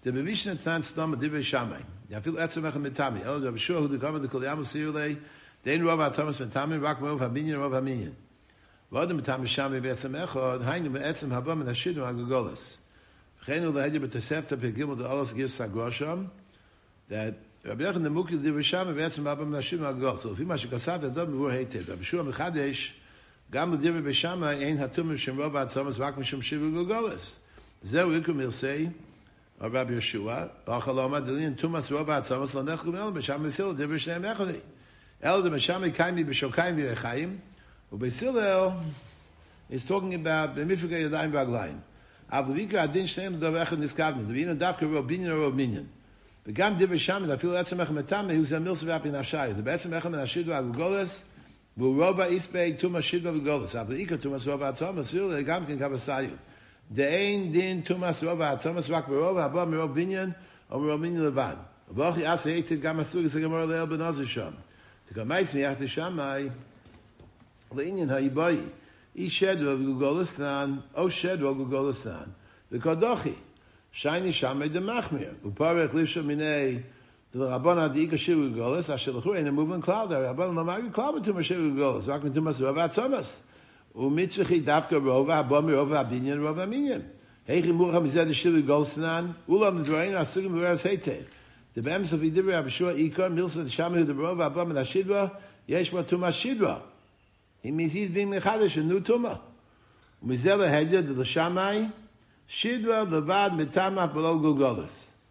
The Bevishna Tzan Stam Divrei Shammai. Yafil Etzem Echem Mitami. El Rabbi Shua Hu Dekama Dekol Yamu Sirulei. Dein Rov HaTzomas Mitami Rak Rov HaBinyan Rov HaMinyan. V'odem Mitami Shammai Be'etzem Echad. Hainu Be'etzem Haba Min HaShidu HaGagolas. V'cheinu Lehedya B'Tesefta Pegimel De'olos Gis HaGrosham. That Rabbi Yochanan the Mukil Divrei Shammai Be'etzem Haba Min HaShidu HaGagolas. So if you mashikasav Adom Mevur Heited. Rabbi Shua Mechadesh. Gam L'Divrei B'Shammai Ein HaTumim Shem Rov HaTzomas Rak Mishum Shidu HaGagolas. Zeu Yikum Ilsei. Or Rabbi Yeshua, Bachaloma, Dilian Tumas Rova Atzamas Lanechum El B'Sham B'Sil Divrei Shnei Mechadi. El the B'Sham Kaimi B'Shokayim V'Echaim. U'B'Silel is talking about B'Mifrika Yadayim V'Aglayim. Av L'Vika Adin Shneim L'Dav Echad Niskavni. L'Vina Davka Rov Binyan or Rov Minyan. V'Gam Divrei Sham L'Afil Etzem Echem Etam He's a Milsa V'Api Nafshai. The B'Etzem Echem Nashidva Agugolas V'Rova Isbei Tumas Shidva V'Golas. Av L'Ika Tumas Rova Atzamas V'Sil Gam Ken Kavasayu. The ein din tumas rova atzomas rak berova haba mirov binyan or mirov binyan levan. V'achi as heited gam asugis hagemor le'el ben ozer sham. To gamais miyach teshamai le'inyan ha'ibai. I shedwa v'gugolistan o shedwa v'gugolistan. V'kodochi shayni shamai demachmir. Uparech lisha minei the Rabban Adi Kashiv Gugolis asher l'chu ein a moving cloud there. Rabban Lamari cloud to Mashiv Gugolis. Rak tumas rova atzomas. Umitzvchi davka rova haba mirova habinyan rova minyan. Heichi murcha mized shilu golsnan. Ulam d'drayin asugim v'veras heitev. The bems of Idibri Rabbi Shua Ikar milsa d'shamu the rova haba min hashidva yesh ba tuma shidva. He means he's being mechadish a new tuma. Umizeh lehedya the l'shamai shidva levad mitamach below gugolis.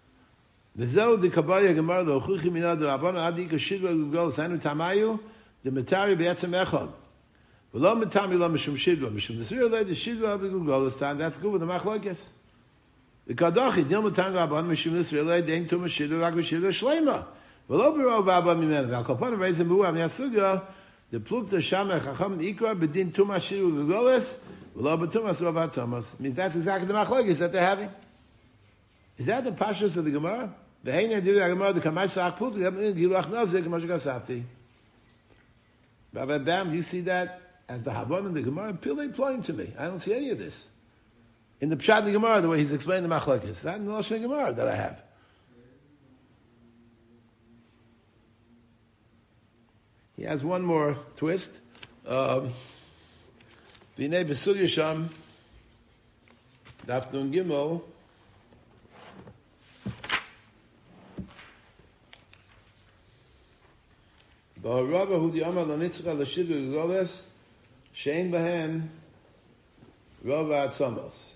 V'zeu the kabaya gemar the ochuchi minad the Rabban Adi Kashidva gugolis anu tamayu the mitari be'etzem echad. V'lo mitami lo mishum shidva mishum desir le the shidva b'gugolistan. That's good with the machlokes. The kadochi dil mitami rabban mishum desir le dein tuma shidva rak mishidva shleima. V'lo b'rov v'abba mimenu. V'alkopon reizim bu'am yasuga the pluk to shamech chacham ikra b'din tuma shidva b'gugolis v'lo b'tumas rov hatzomas. Means that's exactly the machlokes that they're having. Is that the pashtus of the Gemara? The Heina do the Gemara the kamay sach pluk gilach nazik mashgasafti. Rabbi Bam, you see that? As the Havon and the Gemara, purely plain to me. I don't see any of this. In the Pshat of the Gemara, the way he's explained the Machlokes. That in the Lashon Gemara that I have. He has one more twist. V'nei B'sugya Sham, Daf Nun Gimel, B'harava hu di'amar l'nitzcha l'shid v'goles, Shein Bahem Rova Atzamos.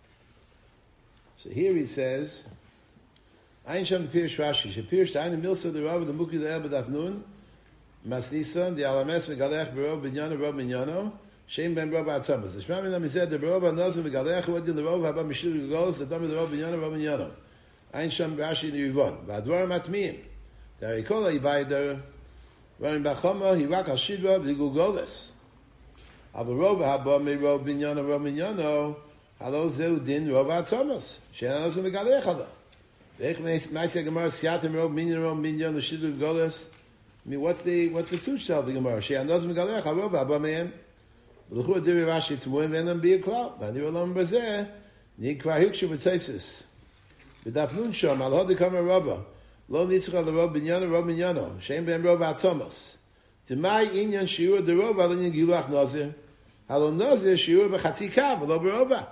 So here he says, Ein Sham Pirsh Rashi, Shepirsh Ein Milsa the Rova the Muki the El B'daf Nun, Masnisa the Alames Megalech B'Rov B'nyano Rov B'nyano, Shein Ben Rova Atzamos. The Shmami Nam said the Rova Nazim Megalech Wadi the Rova Haba Mishir V'goles the Dami the Rov B'nyano Rov B'nyano. Ein Sham Rashi the Yivon. V'advar Matmiim. The Arikola Yibai the Ran B'chama Hirak Hashidra V'gugoles. Avarova haba mirov binyano rov minyano halo zeu din rov atzomas she'anos megalechada. Ve'ich meisei gemara siatem rov minyan rov minyano shidu goles. I mean, what's the what's the two shell of the gemara? She'anos megalech harova haba mehem. V'luchu adiri Rashi tmuim v'enam bi klal. V'ani olam b'zeh nikvar hikshu b'teisus. B'daf nun shom al hodi kamer rova lo nitzcha l'rov binyano rov minyano she'en ben rov atzomas. T'mai inyan shiur derov al inyan giluach nazir. Halo nazir shiur b'chatzi kav v'lo b'rova.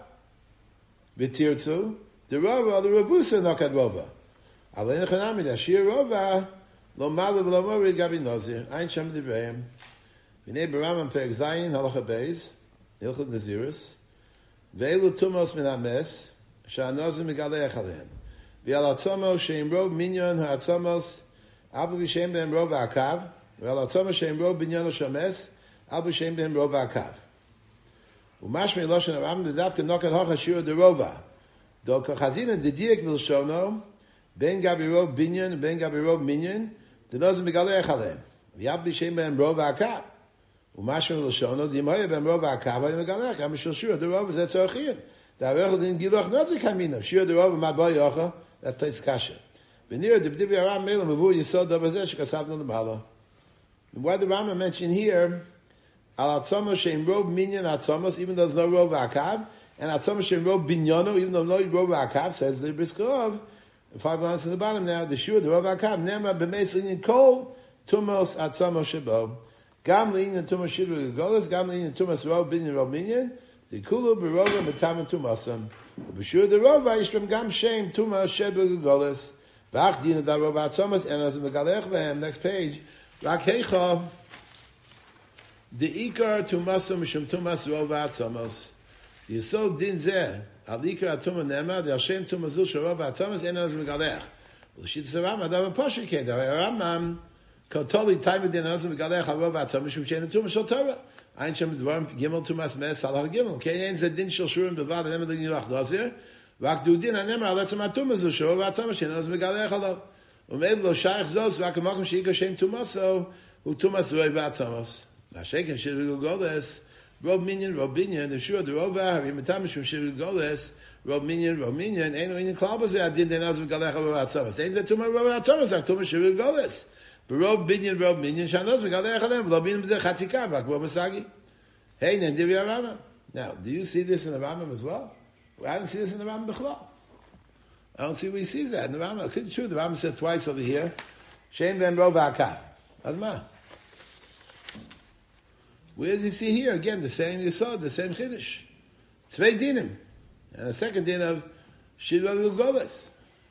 V'tirtzu derova the revusa nokad rova. Halo in chanami da shiur rova lo malu v'lo morid gabi nazir. Ein sham divreim. V'nei b'ramam perek zayin halacha beis hilchot nazirus. Ve'elu tumos min hames sha'anazir megaleach alehem. V'al atzomos she'im rov minyan ha'atzomos abu v'shem ben rov ha'akav. V'al atzomos she'im rov binyan ha'shames abu v'shem ben rov ha'akav. Umashmi loshen aram the dafka nokat hocha shira derova. Do kachazina dediek vil shono ben gabirov binyan ben gabirov minyan the doesn't megalech alem. V'yab b'shem ben rov ha'akav. Umashmi loshono dimaya ben rov ha'akav v'yam megalech am shil shira derova zet zochiyin. Da'arech din giloch nazik hamina shira derova ma'ba yocha that's tais kasha. V'nira dibdibi aram melam avur yisod dabazeh shekasavna l'mala. Why the Rama mentioned here Al atzamos she'im rov minyan atzamos, even though there's no rov akav, and atzamos she'im rov binyano, even though no rov akav, says the Briskov, five lines to the bottom now. The shur the Rav Akav Nemra b'meis linyan kol tumos atzamo shebo. Gam linyan tumos shidru gegolas. Gam linyan tumos Rav binyan Rav minyan. The kulu b'rova b'tamim tumasam. B'shur the Rav vayishram gam shem tumas shidru gegolas. V'ach dina da Rav atzamos and as megalech v'hem. Next page. Rak heicha. The ikar tumasam mishum tumas Rav atzamos. The yisod din zeh. Al ikar atuma nema. The Hashem tumazul sharav atzamos and as megalech. L'shit seram adav pasha ken. The Rambam kotoli time din as megalech harav atzamos mishum shein tumas shel Torah. Ein shem dvarim gimel tumas mes halach gimel. Kein ein din shel shurim bevad nema din yilach dazir. Vak du din anema alatzam atumazul sharav atzamos shein as megalech halav. Umeib lo shaykh zos vak makom sheikar shem tumaso u tumas roiv atzamos. Masheken shir godes. Rob minyan, Rob binyan, the sure the Rova, Harim Tamishum Shir Goles, Rob minyan, Rob minyan, ain't no in Klabas, I didn't know Galach about Samas. Ain't that to my Rob Samas, October Shir Goles. The Rob binyan, Rob minyan, Shanos, Galach, Rob binyan, Chatzikah, Rob Masagi. Hey, Nandivya Rama. Now, do you see this in the Rambam as well? Well, I don't see this in the Rambam Bechla. I don't see where he sees that in the Rambam. It's true, the Rambam says twice over here, Shem ben Rov Akav. Azma. Where does he see here? Again, the same Yisod, the same Chiddush. Tzvei dinim. And a second din of Shidra Gugolas.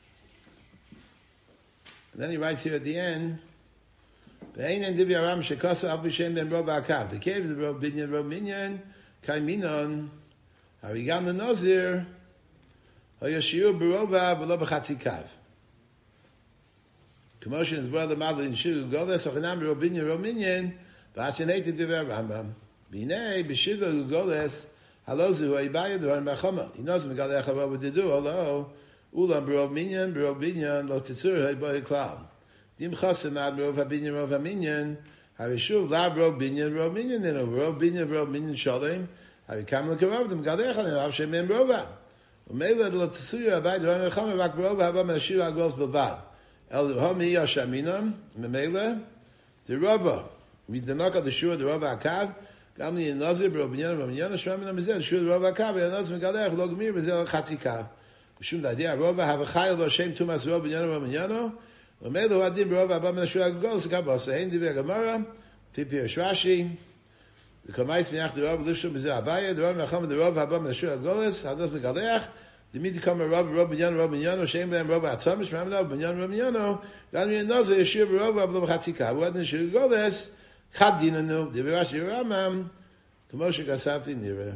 And then he writes here at the end, Be'ein and Divi Aram Shekasa Al B'Shem Ben Rov Akav. The cave of the Rov Binyan, Rov Minyan, Kai Minon, Harigam the Nazir, Hayashiur B'Rova V'lo B'Chatzi Kav. Commotion is brother Madel in Shidra Gugolas, Ochanam Rov Binyan, Rov Minyan, Fascinated to the Rambam. Binay b'shivla ugoles halozu ha'ibaya d'varim b'chama. He knows megalech haba v'didu olo ulam b'rov minyan b'rov binyan lo titzur ha'ibaya klal. Dim chasem ad b'rov ha'binyan b'rov ha'minyan ha'vishuv la b'rov binyan b'rov minyan neno b'rov binyan b'rov minyan shalem ha'vikam l'karav dem galech hanem av shem ben b'rova. U'meila lo titzur ha'ibaya d'varim b'chama v'ak b'rova haba menashir ha'gols b'vad. El homi yashaminam memeila the Rava. We the knock of the shur the Rav Akav. Gamli in Nazir Rav Binyan Rav Binyan Shramim Namizeh shur the Rav Akav and Nazir Megalech Log Mir Bezel Chatzi Kav. Shum the idea Rav have a chayil Hashem Tumas Rav Binyan Rav Binyano. Umelo Adim Rav Abba Men Shur Agol Sekabas Sein Divrei Gemara. Fipir Shrashi. The Kamais Miach the Rav Lishum Bezel Abaya the Rav Nacham the Rav Abba Men Shur Agolis Hadas Megalech. The mid come Rav Rav Binyan Rav Binyano Shem Ben Rav Atzam Shramim Rav Binyan Rav Binyano. Gamli in Nazir shur Rav Abba Chatzi Kav. What in Shur Agolis? Chadinanu, the Rashi Ramam, Kamosha Gasafi Nira.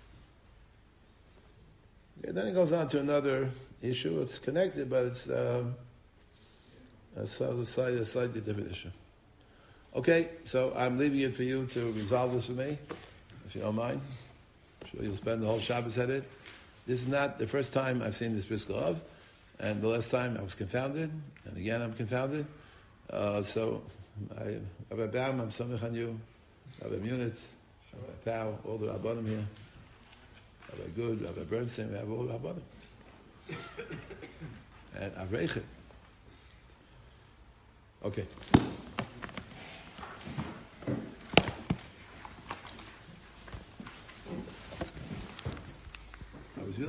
Then it goes on to another issue. It's connected, but it's um, a slightly, a slightly different issue. Okay, so I'm leaving it for you to resolve this for me, if you don't mind. I'm sure you'll spend the whole Shabbos at it. This is not the first time I've seen this Briskel of, and the last time I was confounded, and again I'm confounded. Uh, so. I, Rabbi Baum, I'm Samech on you, Rabbi Munitz, Rabbi Tao, all the Rabbanim here, Rabbi Good, Rabbi Bernstein, we have all the Rabbanim. And Avreichet. Okay.